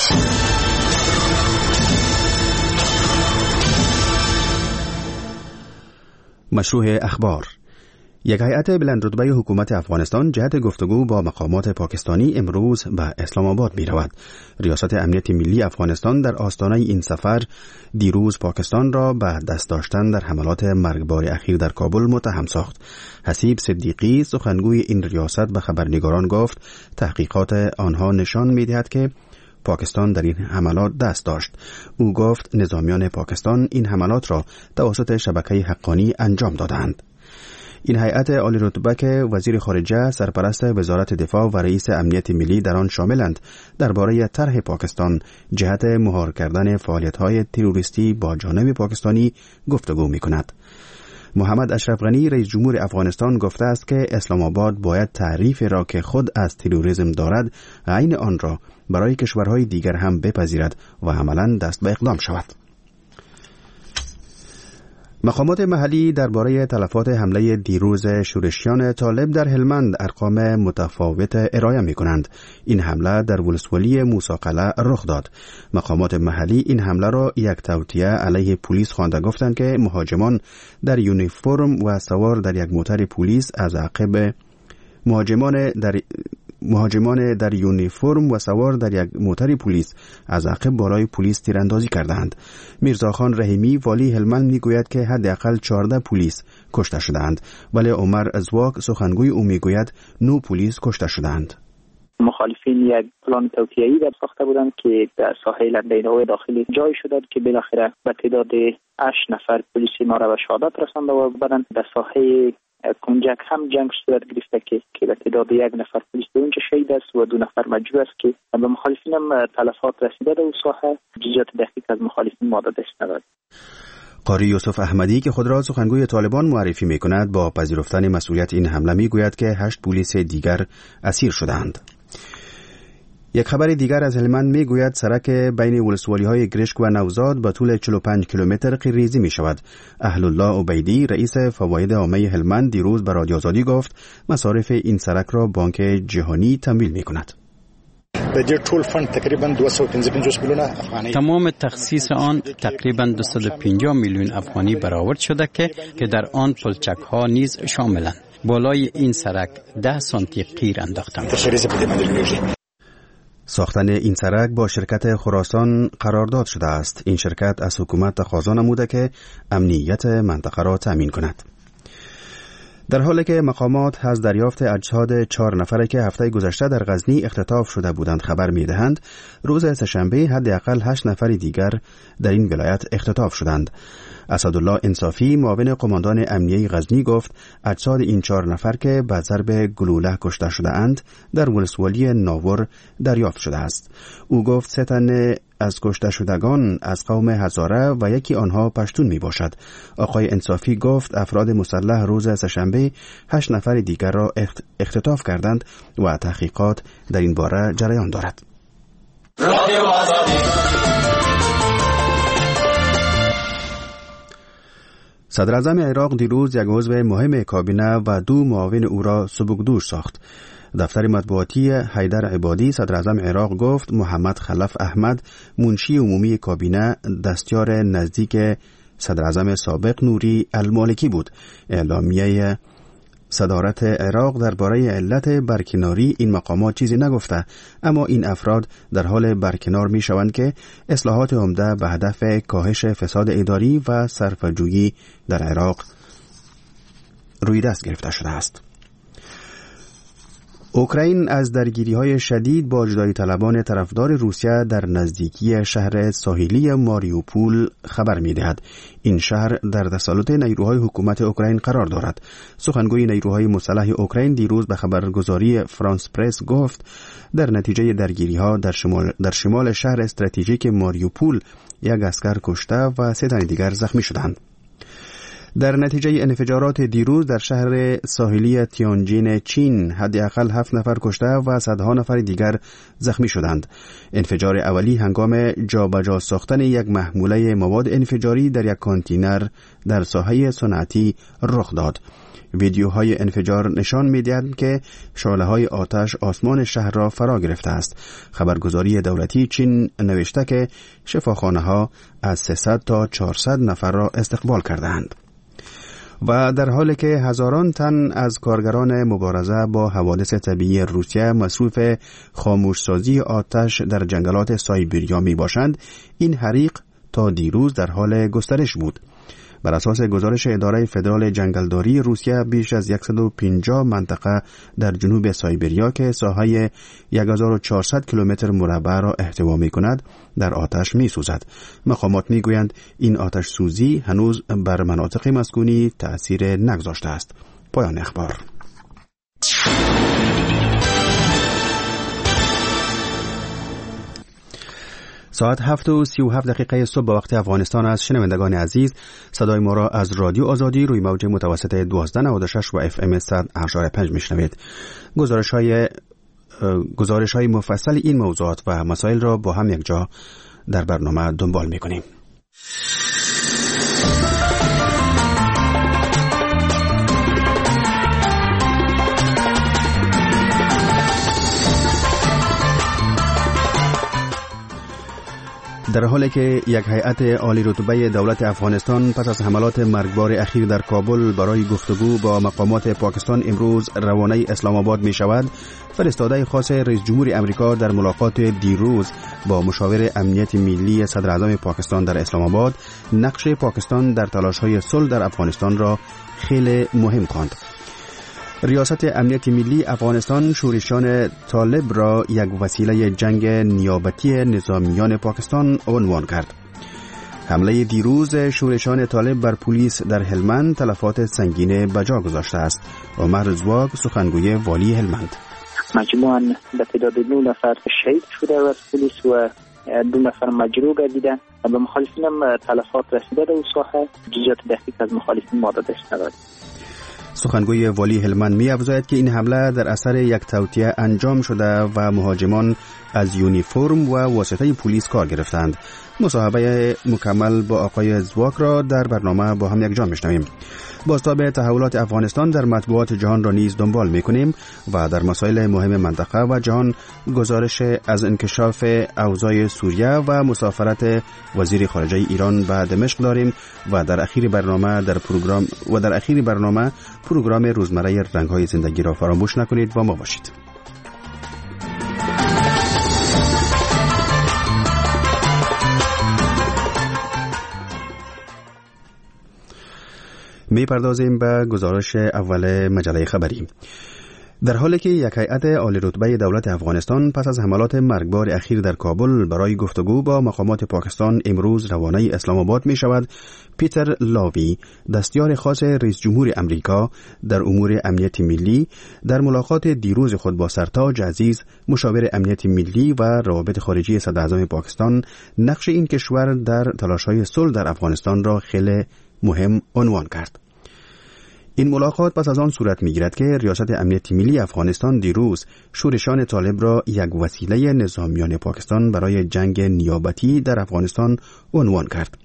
مشروع اخبار. یک هیئت بلند رتبه حکومت افغانستان جهت گفتگو با مقامات پاکستانی امروز به اسلام آباد می رود. ریاست امنیت ملی افغانستان در آستانه این سفر دیروز پاکستان را به دست داشتن در حملات مرگبار اخیر در کابل متهم ساخت. حسیب صدیقی سخنگوی این ریاست به خبرنگاران گفت تحقیقات آنها نشان می دهد که پاکستان در این حملات دست داشت. او گفت نظامیان پاکستان این حملات را توسط شبکه حقانی انجام دادند. این هیئت عالی رتبه که وزیر خارجه، سرپرست وزارت دفاع و رئیس امنیت ملی در آن شاملند درباره طرح پاکستان جهت مهار کردن فعالیت‌های تروریستی با جانب پاکستانی گفتگو می‌کند. محمد اشرف غنی رئیس جمهور افغانستان گفته است که اسلام آباد باید تعریفی را که خود از تروریسم دارد عین آن را برای کشورهای دیگر هم بپذیرد و عملاً دست به اقدام شود. مقامات محلی درباره تلفات حمله دیروز شورشیان طالب در هلمند ارقام متفاوت ارائه می کنند. این حمله در ولسوالی موسی قلعه رخ داد. مقامات محلی این حمله را یک توطئه علیه پلیس خوانده، گفتند که مهاجمان در یونیفرم و سوار در یک موتر پلیس از عقب مهاجمان در یونیفرم و سوار در یک موتر پلیس از عقب بالای پلیس تیراندازی کردند. میرزاخان رحیمی والی هلمند میگوید که حداقل 14 پلیس کشته شدند، ولی عمر ازواق سخنگوی او میگوید 9 پلیس کشته شدند. مخالفین یک پلان توطئه‌ای در ساخته بودند که در ساحه لندین‌های داخلی جای شدند که بالاخره به تعداد 8 نفر پلیس ما را به شهادت رسانده و بعداً در ساحه کنجک هم جنگ صورت گرفته که به تعداد 1 نفر پلیس در اونجا شهید است و 2 نفر مجروح است که به مخالفین هم تلفات رسیده در اون ساحه. جزئیات دقیق از مخالفین ما دست ندارد. قاری یوسف احمدی که خود را سخنگوی طالبان معرفی می‌کند با پذیرفتن مسئولیت این حمله می‌گوید که 8 پلیس دیگر اسیر شدند. یک خبر دیگر از هلمند میگوید سرک بین ولسوالی‌های گرشک و نوزاد به طول 45 کیلومتر قیریزی می شود. اهلالله عبیدی رئیس فواید عامه هلمند دیروز به رادیو آزادی گفت مصارف این سرک را بانک جهانی تمویل می کند. تمام تخصیص آن تقریبا 250 میلیون افغانی برآورد شده که در آن پلچک‌ها نیز شاملند. بالای این سرک 10 سانتی قیر انداختند. ساختن این سرک با شرکت خراسان قرارداد شده است. این شرکت از حکومت تقاضا نموده که امنیت منطقه را تامین کند. در حالی که مقامات از دریافت اجساد 4 نفره که هفته گذشته در غزنی اختطاف شده بودند خبر می‌دهند، روز سه‌شنبه حداقل 8 نفر دیگر در این ولایت اختطاف شدند. اسدالله انصافی معاون قماندان امنیه غزنی گفت اجساد این 4 نفر که به ضرب گلوله کشته شده اند در ولسوالی ناور دریافت شده است. او گفت 3 تن از کشته شدگان از قوم هزاره و یکی آنها پشتون می باشد. آقای انصافی گفت افراد مسلح روز سه‌شنبه 8 نفر دیگر را اختطاف کردند و تحقیقات در این باره جریان دارد. صدر اعظم عراق دیروز یک عضو مهم کابینه و 2 معاون او را سبکدوش ساخت. دفتر مطبوعاتی حیدر عبادی صدر اعظم عراق گفت محمد خلف احمد منشی عمومی کابینه دستیار نزدیک صدر اعظم سابق نوری المالکی بود. اعلامیه صدارت عراق درباره علت برکناری این مقامات چیزی نگفته، اما این افراد در حال برکنار می شوند که اصلاحات عمده به هدف کاهش فساد اداری و صرفه‌جویی در عراق روی دست گرفته شده است. اوکراین از درگیری‌های شدید با جدایی طلبان طرفدار روسیه در نزدیکی شهر ساحلی ماریوپول خبر می‌دهد. این شهر در تسلط نیروهای حکومت اوکراین قرار دارد. سخنگوی نیروهای مسلح اوکراین دیروز به خبرگزاری فرانس پرس گفت در نتیجه درگیری‌ها در شمال شهر استراتژیک ماریوپول 1 عسکر کشته و 3 تن دیگر زخمی شدند. در نتیجه انفجارات دیروز در شهر ساحلی تیانجین چین حداقل 7 نفر کشته و صدها نفر دیگر زخمی شدند. انفجار اولی هنگام جابجا ساختن یک محموله مواد انفجاری در یک کانتینر در ساحه صنعتی رخ داد. ویدیوهای انفجار نشان می‌دهد که شعله‌های آتش آسمان شهر را فرا گرفته است. خبرگزاری دولتی چین نوشته که شفاخانه‌ها از 300 تا 400 نفر را استقبال کردند. و در حالی که هزاران تن از کارگران مبارزه با حوادث طبیعی روسیه مصروف خاموشسازی آتش در جنگلات سایبریا می باشند، این حریق تا دیروز در حال گسترش بود. بر اساس گزارش اداره فدرال جنگلداری روسیه بیش از 150 منطقه در جنوب سایبریا که ساحه 1400 کیلومتر مربع را احتوا می‌کند در آتش می‌سوزد. مقامات می‌گویند این آتش سوزی هنوز بر مناطق مسکونی تأثیر نگذاشته است. پایان اخبار. ساعت 7:37 صبح به وقت افغانستان است. شنوندگان عزیز، صدای ما را از رادیو آزادی روی موج متوسط 1296 و اف ام 100.5 میشنوید. گزارش های مفصل این موضوعات و مسائل را با هم یک جا در برنامه دنبال میکنیم. در حالی که یک هیئت عالی رتبه دولت افغانستان پس از حملات مرگبار اخیر در کابل برای گفتگو با مقامات پاکستان امروز روانه اسلام آباد می شود، فرستاده خاص رئیس جمهور امریکا در ملاقات دیروز با مشاور امنیت ملی صدر اعظم پاکستان در اسلام آباد نقش پاکستان در تلاش‌های صلح در افغانستان را خیلی مهم خواند. ریاست امنیت ملی افغانستان شورشیان طالب را یک وسیله جنگ نیابتی نظامیان پاکستان عنوان کرد. حمله دیروز شورشیان طالب بر پلیس در هلمند تلفات سنگین به جا گذاشته است. عمر زواگ، سخنگوی والی هلمند: مجموعاً به تعداد 9 نفر شهید شده از پلیس و 2 نفر مجروح گردیدند. به مخالفین هم تلفات رسیده در ساحه. جزئیات دقیق از مخالفین ما داده شده. سخنگوی والی هلمند می افزاید که این حمله در اثر یک توطئه انجام شده و مهاجمان از یونیفرم و واسطه پلیس کار گرفتند. مصاحبه مکمل با آقای زواک را در برنامه با هم یک جا میشنویم. بازتاب تحولات افغانستان در مطبوعات جهان را نیز دنبال میکنیم و در مسائل مهم منطقه و جهان گزارش از انکشاف اوضاع سوریه و مسافرت وزیر خارجه ایران به دمشق داریم و در اخیر برنامه پروگرام روزمره رنگ‌های زندگی را فراموش نکنید و ما باشید. می پردازیم به گزارش اول مجله خبری. در حالی که یک هیئت عالی رتبه دولت افغانستان پس از حملات مرگبار اخیر در کابل برای گفتگو با مقامات پاکستان امروز روانه اسلام آباد می شود، پیتر لاوی، دستیار خاص رئیس جمهور امریکا در امور امنیت ملی، در ملاقات دیروز خود با سرتاج عزیز، مشاور امنیت ملی و روابط خارجی صدر اعظم پاکستان، نقش این کشور در تلاش‌های صلح در افغانستان را خیلی مهم عنوان کرد. این ملاقات پس از آن صورت می‌گیرد که ریاست امنیت ملی افغانستان دیروز شورشان طالب را یک وسیله نظامیان پاکستان برای جنگ نیابتی در افغانستان عنوان کرد.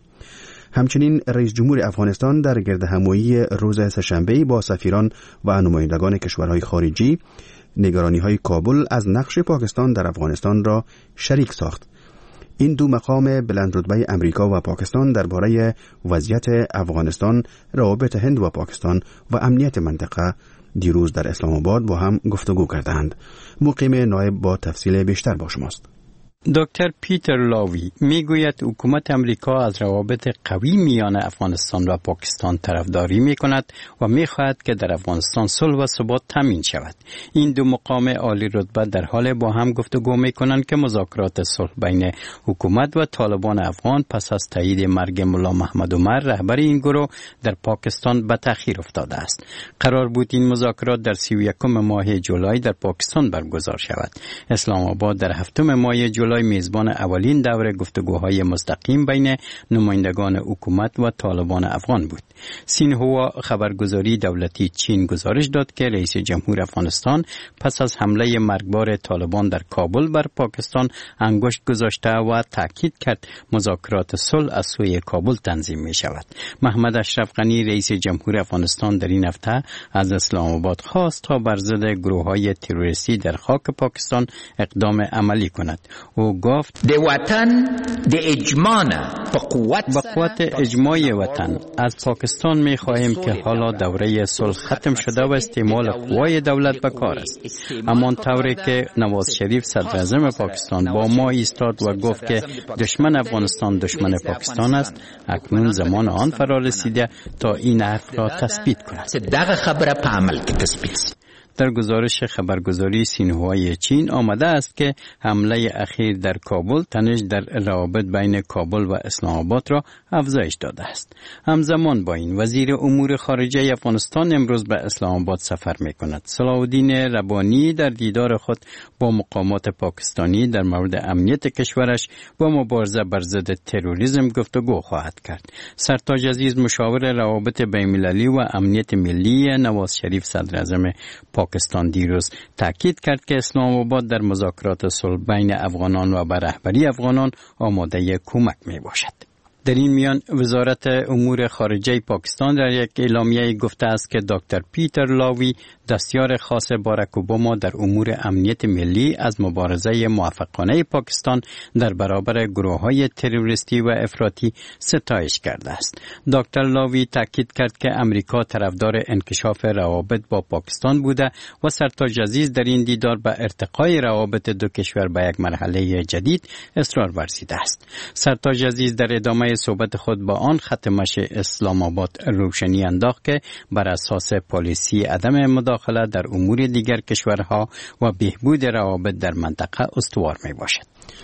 همچنین رئیس جمهور افغانستان در گردهمایی روز سه‌شنبه با سفیران و نمایندگان کشورهای خارجی نگرانی‌های کابل از نقش پاکستان در افغانستان را شریک ساخت. این دو مقام بلند رتبه امریکا و پاکستان درباره وضعیت افغانستان، روابط هند و پاکستان و امنیت منطقه دیروز در اسلام آباد با هم گفتگو کردند. مقیم نایب با تفصیل بیشتر با شماست. دکتر پیتر لاوی میگوید حکومت امریکا از روابط قوی میان افغانستان و پاکستان طرفداری میکند و میخواهد که در افغانستان صلح و ثبات تامین شود. این دو مقام عالی رتبه در حال با هم گفتگو میکنند که مذاکرات صلح بین حکومت و طالبان افغان پس از تایید مرگ ملا محمد عمر رهبر این گروه در پاکستان به تأخیر افتاده است. قرار بود این مذاکرات در 31 ماه جولای در پاکستان برگزار شود. اسلام آباد در 7 ماه جولای میزبان اولین دوره گفتگوهای مستقیم بین نمایندگان حکومت و طالبان افغان بود. سینهوا خبرگزاری دولتی چین گزارش داد که رئیس جمهور افغانستان پس از حمله مرگبار طالبان در کابل بر پاکستان انگشت گذاشته و تاکید کرد مذاکرات صلح از سوی کابل تنظیم می شود. محمد اشرف غنی رئیس جمهور افغانستان در این هفته از اسلام آباد خواست تا بر ضد گروه‌های تروریستی در خاک پاکستان اقدام عملی کند. او گفت د وطن د اجماع په قوت اجماع وطن از پاکستان می خواهیم که حالا دوره صلح ختم شده و استعمال قوای دولت به کار است. همان طوری که نواز شریف صدر اعظم پاکستان با ما ایستاد و گفت که دشمن افغانستان دشمن پاکستان است، اکنون زمان آن فرا رسیده تا این حرف را تثبیت کند. دغه خبره په عمل کې تثبیت. در گزارش خبرگزاری سینهوای چین آمده است که حمله اخیر در کابل تنش در روابط بین کابل و اسلام آباد را افزایش داده است. همزمان با این وزیر امور خارجه افغانستان امروز به اسلام آباد سفر می کند. صلاح الدین ربانی در دیدار خود با مقامات پاکستانی در مورد امنیت کشورش و مبارزه بر ضد تروریسم گفتگو خواهد کرد. سرتاج عزیز مشاور روابط بین‌المللی و امنیت ملی نواز شریف صدر اعظم پاکستان دیروز تاکید کرد که اسلام آباد در مذاکرات صلح بین افغانان و به رهبری افغانان آماده کمک می باشد. در این میان وزارت امور خارجه پاکستان در یک اعلامیه گفته است که دکتر پیتر لاوی دستیار خاص باراک اوباما در امور امنیت ملی از مبارزه موفقانه پاکستان در برابر گروه‌های تروریستی و افراطی ستایش کرده است. دکتر لاوی تاکید کرد که امریکا طرفدار انکشاف روابط با پاکستان بوده و سرتاج عزیز در این دیدار به ارتقای روابط دو کشور به یک مرحله جدید اصرار ورزیده است. سرتاج عزیز در ادامه صحبت خود با آن ختمش اسلام آباد روشنی انداخت که بر اساس پالیسی عدم مداخله در امور دیگر کشورها و بهبود روابط در منطقه استوار می باشد.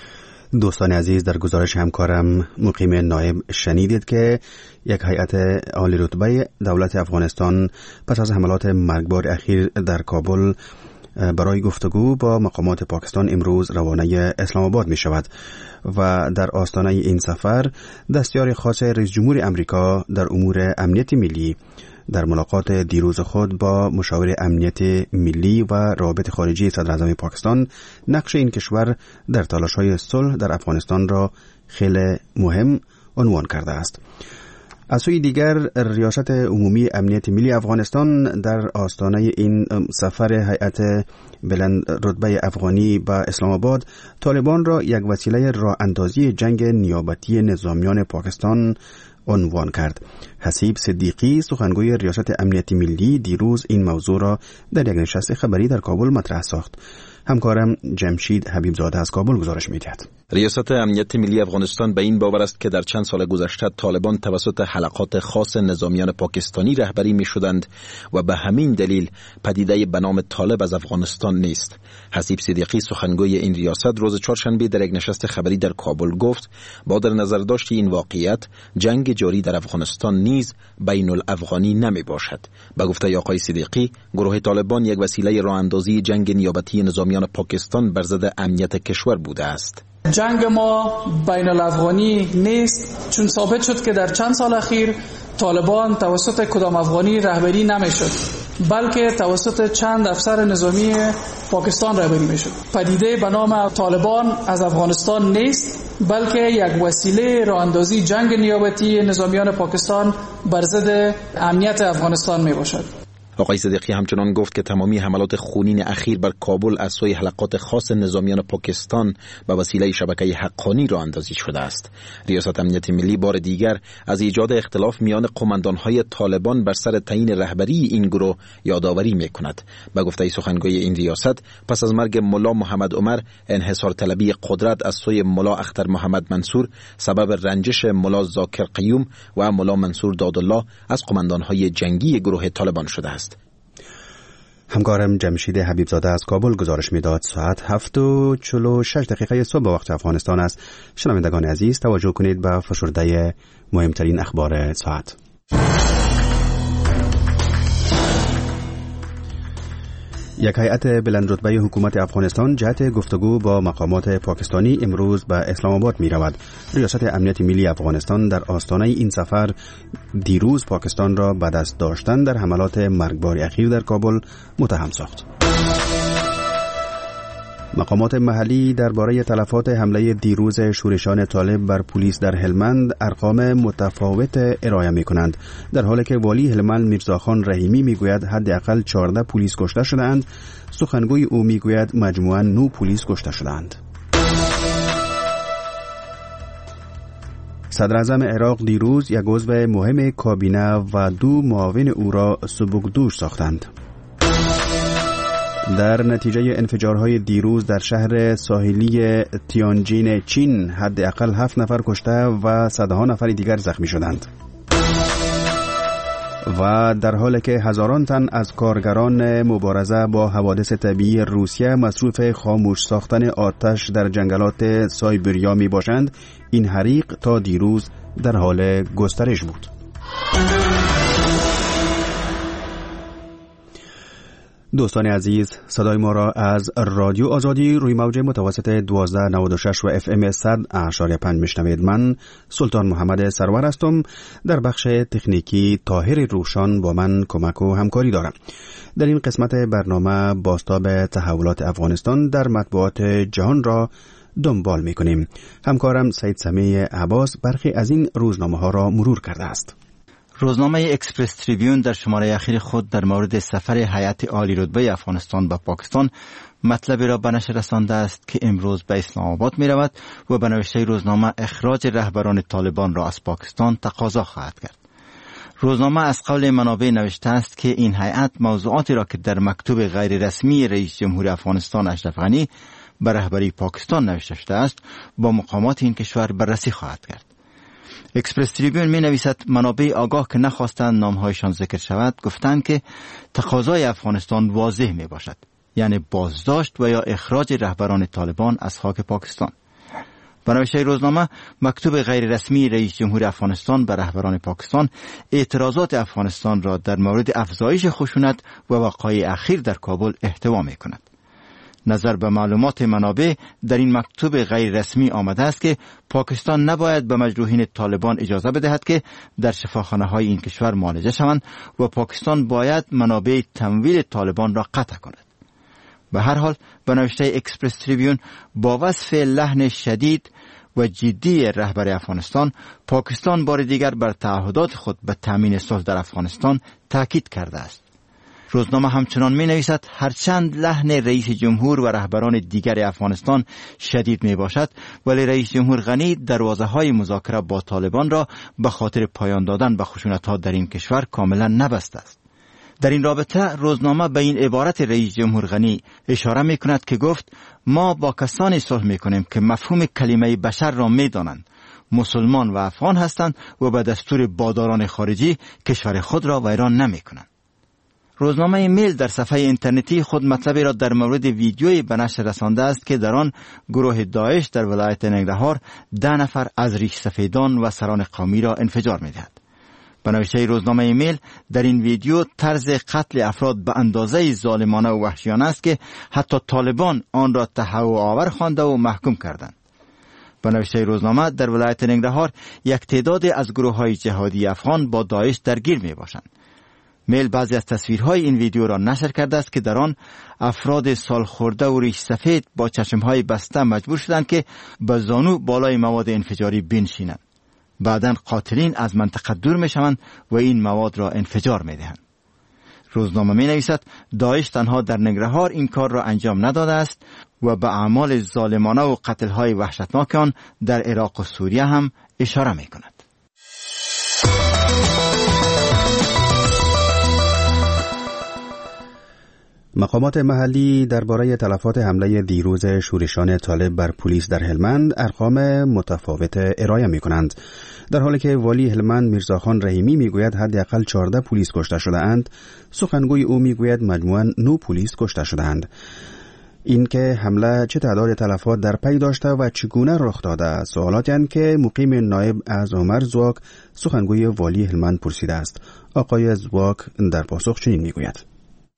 دوستان عزیز، در گزارش همکارم مقیم نایب شنیدید که یک هیئت عالی رتبه دولت افغانستان پس از حملات مرگبار اخیر در کابل برای گفتگو با مقامات پاکستان امروز روانه اسلام آباد می شود و در آستانه این سفر دستیار خاص رئیس جمهور امریکا در امور امنیت ملی در ملاقات دیروز خود با مشاور امنیت ملی و روابط خارجی صدر اعظم پاکستان نقش این کشور در تلاش‌های صلح در افغانستان را خیلی مهم عنوان کرده است. از سوی دیگر ریاست عمومی امنیت ملی افغانستان در آستانه این سفر هیئت بلند رتبه افغانی به اسلام آباد طالبان را یک وسیله راه اندازی جنگ نیابتی نظامیان پاکستان عنوان کرد. حسیب صدیقی سخنگوی ریاست امنیت ملی دیروز این موضوع را در یک نشست خبری در کابل مطرح ساخت. همکارم جمشید حبیبزاده از کابل گزارش می‌دهد. ریاست امنیت ملی افغانستان به این باور است که در چند سال گذشته طالبان توسط حلقات خاص نظامیان پاکستانی رهبری می شدند و به همین دلیل پدیده به نام طالب از افغانستان نیست. حسیب صدیقی سخنگوی این ریاست روز چهارشنبه در یک نشست خبری در کابل گفت با در نظر داشت این واقعیت جنگ جاری در افغانستان نیز بین الافغانی نمی باشد. به گفته آقای صدیقی گروه طالبان یک وسیله راه اندازی جنگ نیابتی نظامیان پاکستان بر ضد امنیت کشور بوده است. جنگ ما بین الافغانی نیست، چون ثابت شد که در چند سال اخیر طالبان توسط کدام افغانی رهبری نمیشد، بلکه توسط چند افسر نظامی پاکستان رهبری میشد. پدیده به نام طالبان از افغانستان نیست، بلکه یک وسیله راه اندازی جنگ نیابتی نظامیان پاکستان بر ضد امنیت افغانستان می باشد. آقای صدیقی همچنان گفت که تمامی حملات خونین اخیر بر کابل از سوی حلقات خاص نظامیان پاکستان به وسیله شبکه حقانی راه اندازی شده است. ریاست امنیت ملی بار دیگر از ایجاد اختلاف میان قماندانهای طالبان بر سر تعیین رهبری این گروه یادآوری می‌کند. به گفته سخنگوی این ریاست پس از مرگ ملا محمد عمر، انحصار طلبی قدرت از سوی ملا اختر محمد منصور سبب رنجش ملا ذاکر قیوم و ملا منصور دادالله از قماندانهای جنگی گروه طالبان شده است. همکارم جمشید حبیبزاده از کابل گزارش میداد. ساعت 7:46 صبح به وقت افغانستان است. شنوندگان عزیز توجه کنید به فشرده مهمترین اخبار ساعت. یک هیئت بلندرتبه حکومت افغانستان جهت گفتگو با مقامات پاکستانی امروز به اسلام آباد می رود. ریاست امنیت ملی افغانستان در آستانه این سفر دیروز پاکستان را به دست داشتن در حملات مرگبار اخیر در کابل متهم ساخت. مقامات محلی درباره تلفات حمله دیروز شورشان طالب بر پلیس در هلمند ارقام متفاوت ارائه می کنند، در حالی که والی هلمند میرزاخان رحیمی می گوید حداقل 14 پلیس کشته شدند. سخنگوی او می گوید مجموعاً 9 پلیس کشته شدند. صدر اعظم عراق دیروز یک عضو مهم کابینه و 2 معاون او را سبکدوش ساختند. در نتیجه انفجارهای دیروز در شهر ساحلی تیانجین چین حداقل 7 نفر کشته و صدها نفر دیگر زخمی شدند. و در حالی که هزاران تن از کارگران مبارزه با حوادث طبیعی روسیه مصروف خاموش ساختن آتش در جنگلات سایبریا می باشند، این حریق تا دیروز در حال گسترش بود. دوستان عزیز، صدای ما را از رادیو آزادی روی موج متوسط 1296 و FM 100.5 میشنوید. من سلطان محمد سرور هستم. در بخش تکنیکی طاهر روشان با من کمک و همکاری دارم. در این قسمت برنامه بازتاب تحولات افغانستان در مطبوعات جهان را دنبال می‌کنیم. همکارم سید سمیع عباس برخی از این روزنامه ها را مرور کرده است. روزنامه اکسپرس تریبیون در شماره اخیر خود در مورد سفر هیئت عالی رتبه افغانستان به پاکستان مطلبی را به نشر رسانده است که امروز به اسلام آباد می رود و به نوشته روزنامه اخراج رهبران طالبان را از پاکستان تقاضا خواهد کرد. روزنامه از قول منابع نوشته است که این هیئت موضوعاتی را که در مکتوب غیر رسمی رئیس جمهور افغانستان اشرف غنی به رهبری پاکستان نوشته شده است با مقامات این کشور بررسی خواهد کرد. اکسپرس تریبیون می نویسد منابع آگاه که نخواستند نامهایشان ذکر شود گفتند که تقاضای افغانستان واضح می باشد، یعنی بازداشت و یا اخراج رهبران طالبان از خاک پاکستان. به نوشته روزنامه مکتوب غیر رسمی رئیس جمهور افغانستان به رهبران پاکستان اعتراضات افغانستان را در مورد افزایش خشونت و وقایع اخیر در کابل احتوا می کند. نظر به معلومات منابع در این مکتوب غیر رسمی آمده است که پاکستان نباید به مجروحین طالبان اجازه بدهد که در شفاخانه‌های این کشور معالجه شوند و پاکستان باید منابع تمویل طالبان را قطع کند. به هر حال به نوشته اکسپرس تریبیون با وصف لحن شدید و جدی رهبر افغانستان، پاکستان بار دیگر بر تعهدات خود به تامین صلح در افغانستان تاکید کرده است. روزنامه همچنان می نویسد هرچند لحن رئیس جمهور و رهبران دیگر افغانستان شدید می باشد، ولی رئیس جمهور غنی دروازه های مذاکره با طالبان را به خاطر پایان دادن به خشونت ها در این کشور کاملا نبسته است. در این رابطه روزنامه به این عبارت رئیس جمهور غنی اشاره می کند که گفت ما با کسانی صلح می کنیم که مفهوم کلمه بشر را می دانند، مسلمان و افغان هستند و به دستور باداران خارجی کشور خود را ویران نمی کنند. روزنامه میل در صفحه اینترنتی خود مطلبی را در مورد ویدیویی به نشر رسانده است که در آن گروه داعش در ولایت ننگرهار 10 نفر از ریش سفیدان و سران قومی را انفجار می دهد. به نوشته روزنامه میل در این ویدیو طرز قتل افراد به اندازه ظالمانه و وحشیانه است که حتی طالبان آن را تهوع خوانده و محکوم کردند. به نوشته روزنامه در ولایت ننگرهار یک تعداد از گروه‌های جهادی افغان با داعش درگیر می باشند. میل بعضی از تصویرهای این ویدیو را نشر کرده است که در آن افراد سال خورده و ریش سفید با چشمهای بسته مجبور شدند که به زانو بالای مواد انفجاری بنشینند. بعداً قاتلین از منطقه دور می شوند و این مواد را انفجار می دهند. روزنامه می نویسد داعش تنها در ننگرهار این کار را انجام نداده است و به اعمال ظالمانه و قتل‌های وحشتناک آن در عراق و سوریه هم اشاره می کند. مقامات محلی درباره تلفات حمله دیروز شورشان طالب بر پلیس در هلمند ارقام متفاوت ارائه می کنند، در حالی که والی هلمند میرزاخان رحیمی می گوید حداقل 14 پلیس کشته شده اند. سخنگوی او می گوید مجموعاً 9 پلیس کشته شده اند. این که حمله چه تعداد تلفات در پی داشته و چگونه رخ داده سوالاتی است که مقیم نایب از عمر زواک سخنگوی والی هلمند پرسیده است. آقای زواک در پاسخ چنین می گوید: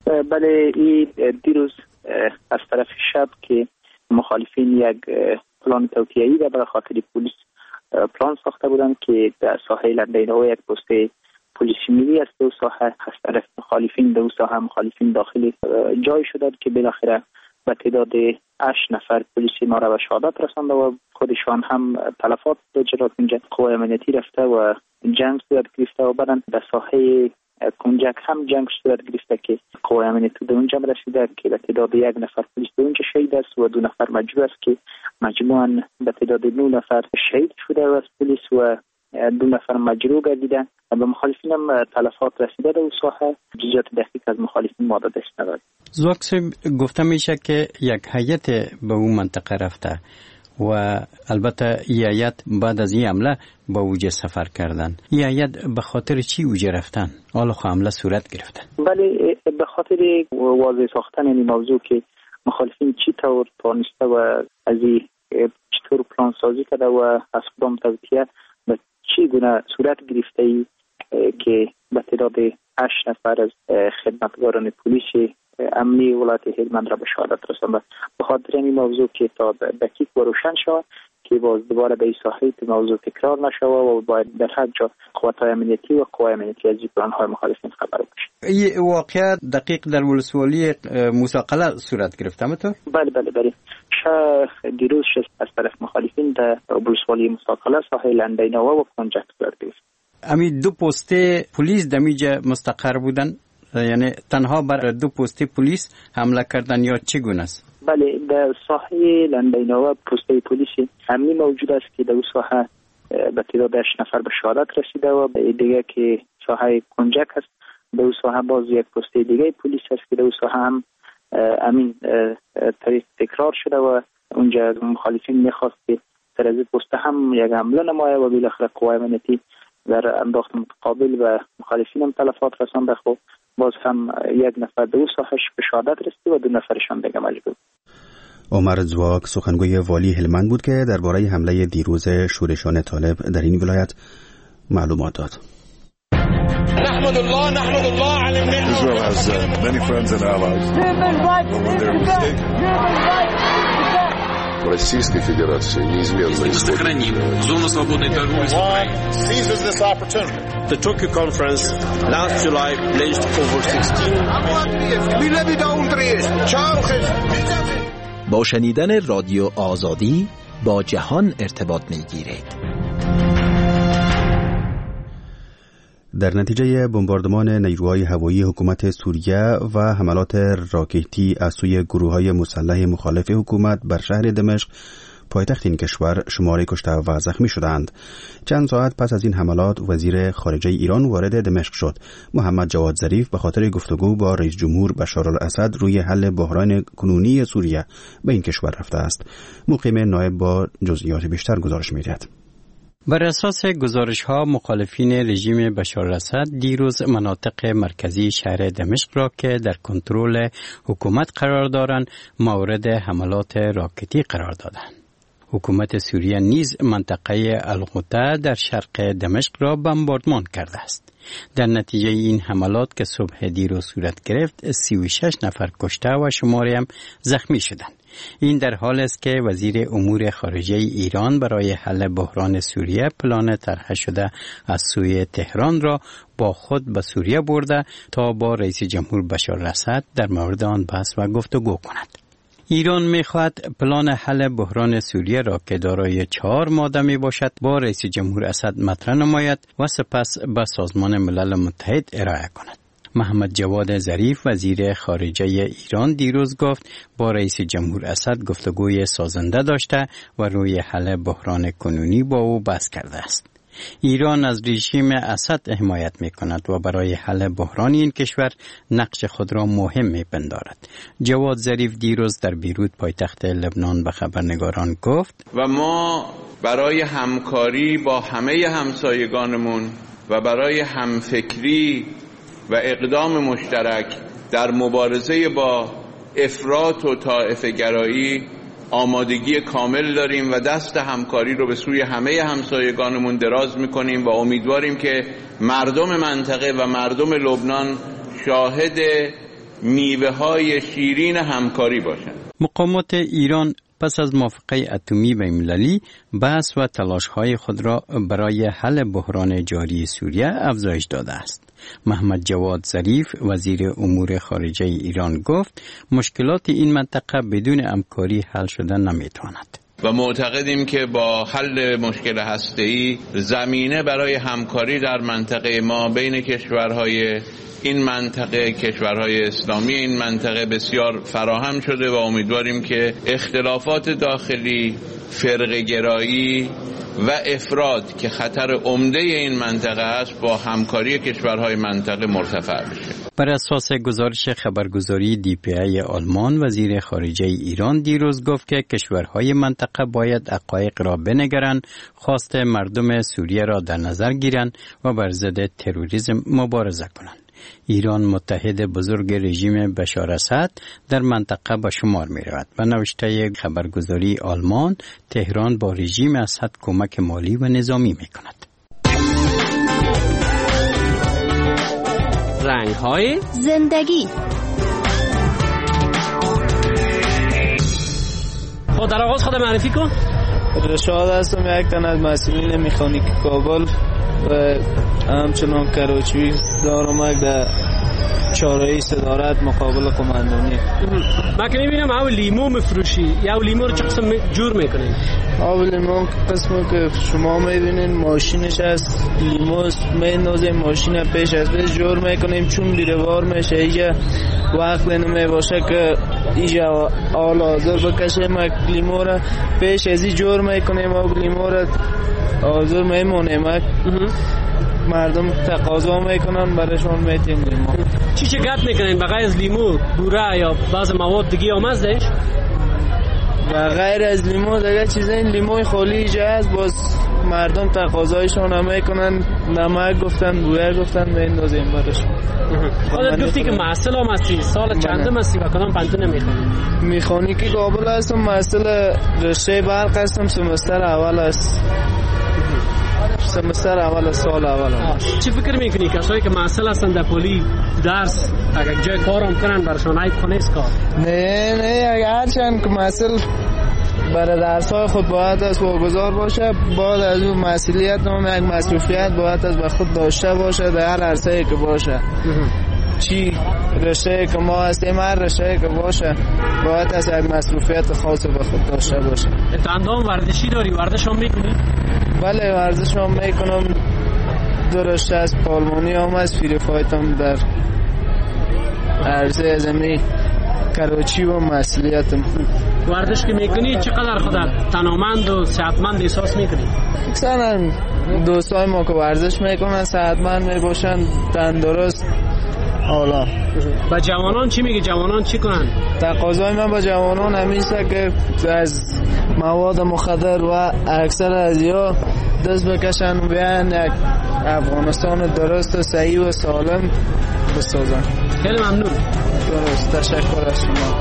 بله، این دیروز از طرف شب که مخالفین یک پلان توطئه‌ای را برای خاطر پلیس پلان ساخته بودند که در ساحه لندینو یک پست پلیسی ملی است. دو ساحه از طرف مخالفین، دو ساحه مخالفین داخلی جای شدند که بالاخره به تعداد 8 نفر پلیسی ما را به شهادت رسانده و خودشان هم تلفات داشتند. اینجا قوای امنیتی رفته و جنگ صورت گرفته و بعداً در ساحه کنجک هم جنگ صورت گرفته که قوای امنیتی به اونجا رسیده که به تعداد 1 نفر پلیس به اونجا شهید است و 2 نفر مجروح است که مجموعاً به تعداد 9 نفر شهید شده از پلیس و 2 نفر مجروح گردیده. به مخالفین هم تلفات رسیده در اون ساحه. جزئیات دقیق از مخالفین ما دست نداریم. زواک گفته میشه که یک هیئت به اون منطقه رفته و البته این هیئت بعد از این حمله با اوجه سفر کردن. این هیئت به خاطر چی اوجه رفتن؟ حالا حمله صورت گرفتن. بله، به خاطر واضح ساختن این موضوع که مخالفین چی طور توانسته و از چطور پلان سازی کرده و از کدام توطئه به چی گونه صورت گرفته ای که به تعداد 8 نفر از خدمتگاران پلیس امنی ولایت هلمند را به شهادت رسانده. به خاطر این موضوع که تا دقیق و روشن شود که باز دوباره به این ساحه موضوع تکرار نشود و باید در هر جا قوت‌های امنیتی و قوای امنیتی از پلان‌های مخالفین خبر بشه. این واقعا دقیق در ولسوالی موساقله صورت گرفته همینطور؟ بله. دیروز از طرف مخالفین در ولسوالی موساقله ساحه لندینوا و کنجک صورت گرفت. امی 2 پست پلیس دمیجا مستقر بودن، یعنی تنها بر 2 پست پلیس حمله کردن یا چگونه است؟ بله، در ساحه لندینوا پست پلیس امنی موجود است که در اون ساحه به تعداد 8 نفر به شهادت رسیده و دیگه که ساحه کنجک است در اون ساحه باز یک پست دیگه پلیس است که در اون ساحه هم امین تکرار شده و اونجا مخالفین میخواست که در از پست هم یک حمله نمایه و بالاخره قوای امنیتی در انداخت متقابل و مخالفین هم تلفات رسانده. خب باز هم 1 نفر در اون ساحه به شهادت رسید و 2 نفرشان دیگه مجروح. عمر زواک سخنگوی والی هلمند بود که درباره حمله دیروز شورشان طالب در این ولایت معلومات داد. نحمد الله على Israel has many friends and allies. В Российской Федерации неизменно сохраним зону свободной торговли с Украиной. Seizes this opportunity. The Tokyo conference last July pledged over 16 با شنیدن رادیو آزادی با جهان ارتباط می‌گیرید. در نتیجه بمباردمان نیروهای هوایی حکومت سوریه و حملات راکتی از سوی گروه‌های مسلح مخالف حکومت بر شهر دمشق، پایتخت این کشور شماری کشته و زخمی شدند. چند ساعت پس از این حملات وزیر خارجه ایران وارد دمشق شد. محمد جواد ظریف به خاطر گفتگو با رئیس جمهور بشار الاسد روی حل بحران کنونی سوریه به این کشور رفته است. مقیم نایب با جزئیات بیشتر گزارش می‌دهد. بر اساس گزارش‌ها مخالفین رژیم بشار الاسد دیروز مناطق مرکزی شهر دمشق را که در کنترل حکومت قرار دارند مورد حملات راکتی قرار دادند. حکومت سوریه نیز منطقه الغوطه در شرق دمشق را بمباردمان کرده است. در نتیجه این حملات که صبح دیروز صورت گرفت 36 نفر کشته و شماری هم زخمی شدند. این در حال است که وزیر امور خارجه ایران برای حل بحران سوریه پلان طرح شده از سوی تهران را با خود به سوریه برده تا با رئیس جمهور بشار الاسد در مورد آن بحث و گفتگو کند. ایران می‌خواهد پلان حل بحران سوریه را که دارای 4 ماده میباشد با رئیس جمهور اسد مطرح نماید و سپس به سازمان ملل متحد ارائه کند. محمد جواد ظریف وزیر خارجه ایران دیروز گفت با رئیس جمهور اسد گفتگوی سازنده داشته و روی حل بحران کنونی با او بحث کرده است. ایران از رژیم اسد حمایت می کند و برای حل بحران این کشور نقش خود را مهم می پندارد. جواد ظریف دیروز در بیروت پایتخت لبنان به خبرنگاران گفت و ما برای همکاری با همه همسایگانمون و برای همفکری و اقدام مشترک در مبارزه با افراط و طائفه گرایی آمادگی کامل داریم و دست همکاری رو به سوی همه همسایگانمون دراز میکنیم و امیدواریم که مردم منطقه و مردم لبنان شاهد میوه های شیرین همکاری باشند. مقامات ایران پس از موافقه اتمی بین‌المللی بحث و تلاش‌های خود را برای حل بحران جاری سوریه افزایش داده است. محمد جواد ظریف وزیر امور خارجه ایران گفت مشکلات این منطقه بدون همکاری حل شدن نمیتواند. و معتقدیم که با حل مشکل هسته‌ای زمینه برای همکاری در منطقه ما بین کشورهای این منطقه، کشورهای اسلامی این منطقه بسیار فراهم شده و امیدواریم که اختلافات داخلی، فرقه‌گرایی و افراط که خطر عمده این منطقه است با همکاری کشورهای منطقه مرتفع بشه. بر اساس گزارش خبرگزاری DPA آلمان وزیر خارجه ایران دیروز گفت که کشورهای منطقه باید حقایق را بنگرند، خواست مردم سوریه را در نظر گیرند و بر ضد تروریسم مبارزه کنند. ایران متحد بزرگ رژیم بشار اسد در منطقه به شمار می رود. به نوشته خبرگزاری آلمان تهران با رژیم اسد کمک مالی و نظامی می کند. رنگ‌های زندگی. خود در آغاز خود معرفی کن. رشاد هستم، یک تن از مسئولین مکانیک کابل و همچنان کراچی دارم در چهارراه صدارت مقابل قماندانی. من که میبینم او لیمو مفروشی، یا لیمو رو چه قسم جور میکنین؟ او لیمو قسمی که شما میبینین ماشینش هست، لیمو میندازیم ماشین پیش از پیش جور میکنیم چون بیروار میشه اینجا وقت نمیباشه که اینجا آل حاضر بکشیم لیمو رو پیش ازی جور میکنیم او لیمو رو حاضر میمونیم مردم تقاضا میکنن برایشون میتیم لیمو. چی گرد میکنین بغیر از لیمو بوره یا بعض مواد دیگه هم ازش؟ بغیر از لیمو دیگه چیزای لیموی خالی اینجا هست باز مردم تقاضایشون هم میکنن نمک گفتن بوره گفتن میندازیم برایشون. خودت گفتی که محصل هم هستی، سال چندم هستی و کدام پنتون میخونی؟ میخانیکی کابل هستم، محصل رشته برق هستم، سمستر اول است. سمستر اول سال اول. چی فکر میکنی کسایی که محصل هستن در پلی درس اگر جای کارم کنن برشون عیب نیست کار؟ نه اگر هرچند که محصل برای درس‌های خود باید از واگذار باشه، باید از اون مسئولیت یک مصروفیت باید از به خود داشته باشه در هر عرصه‌ای که باشه. چی رشته که ما هستیم هر رشته که باشه باید از یک مصروفیت خاص به خود داشته باشه. تو اندام ورزشی داری؟ ورزش هم میکنی؟ بله ورزش هم میکنم، دو رشته از پالمانی هم از فری فایت هم در عرضه زمین کراچی و مسئولیتم. ورزش که میکنی چقدر خودت تنومند و صحتمند احساس میکنی؟ اکثرا دوستای ما که ورزش میکنن صحتمند میباشن، تندرست. حالا با جوانان چی میگی؟ جوانان چی کنن؟ تقاضای من با جوانان همیشه که از مواد مخدر و اکثر از یا دست بکشن و بیان یک افغانستان درست و صحیح و سالم بسازن. خیلی ممنون. درست، تشکر از شما.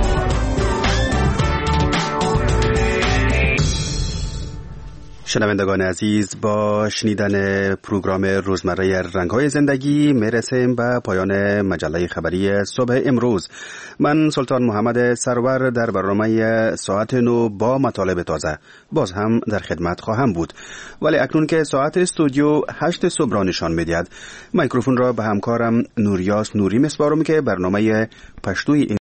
شنوندگان عزیز، با شنیدن پروگرام روزمره رنگ‌های زندگی میرسیم به پایان مجله خبری صبح امروز. من سلطان محمد سرور در برنامه ساعت 9 با مطالب تازه باز هم در خدمت خواهم بود، ولی اکنون که ساعت استودیو 8 صبح را نشان می‌دهد، میکروفون را به همکارم نوریاس نوری می‌سپارم که برنامه پشتوی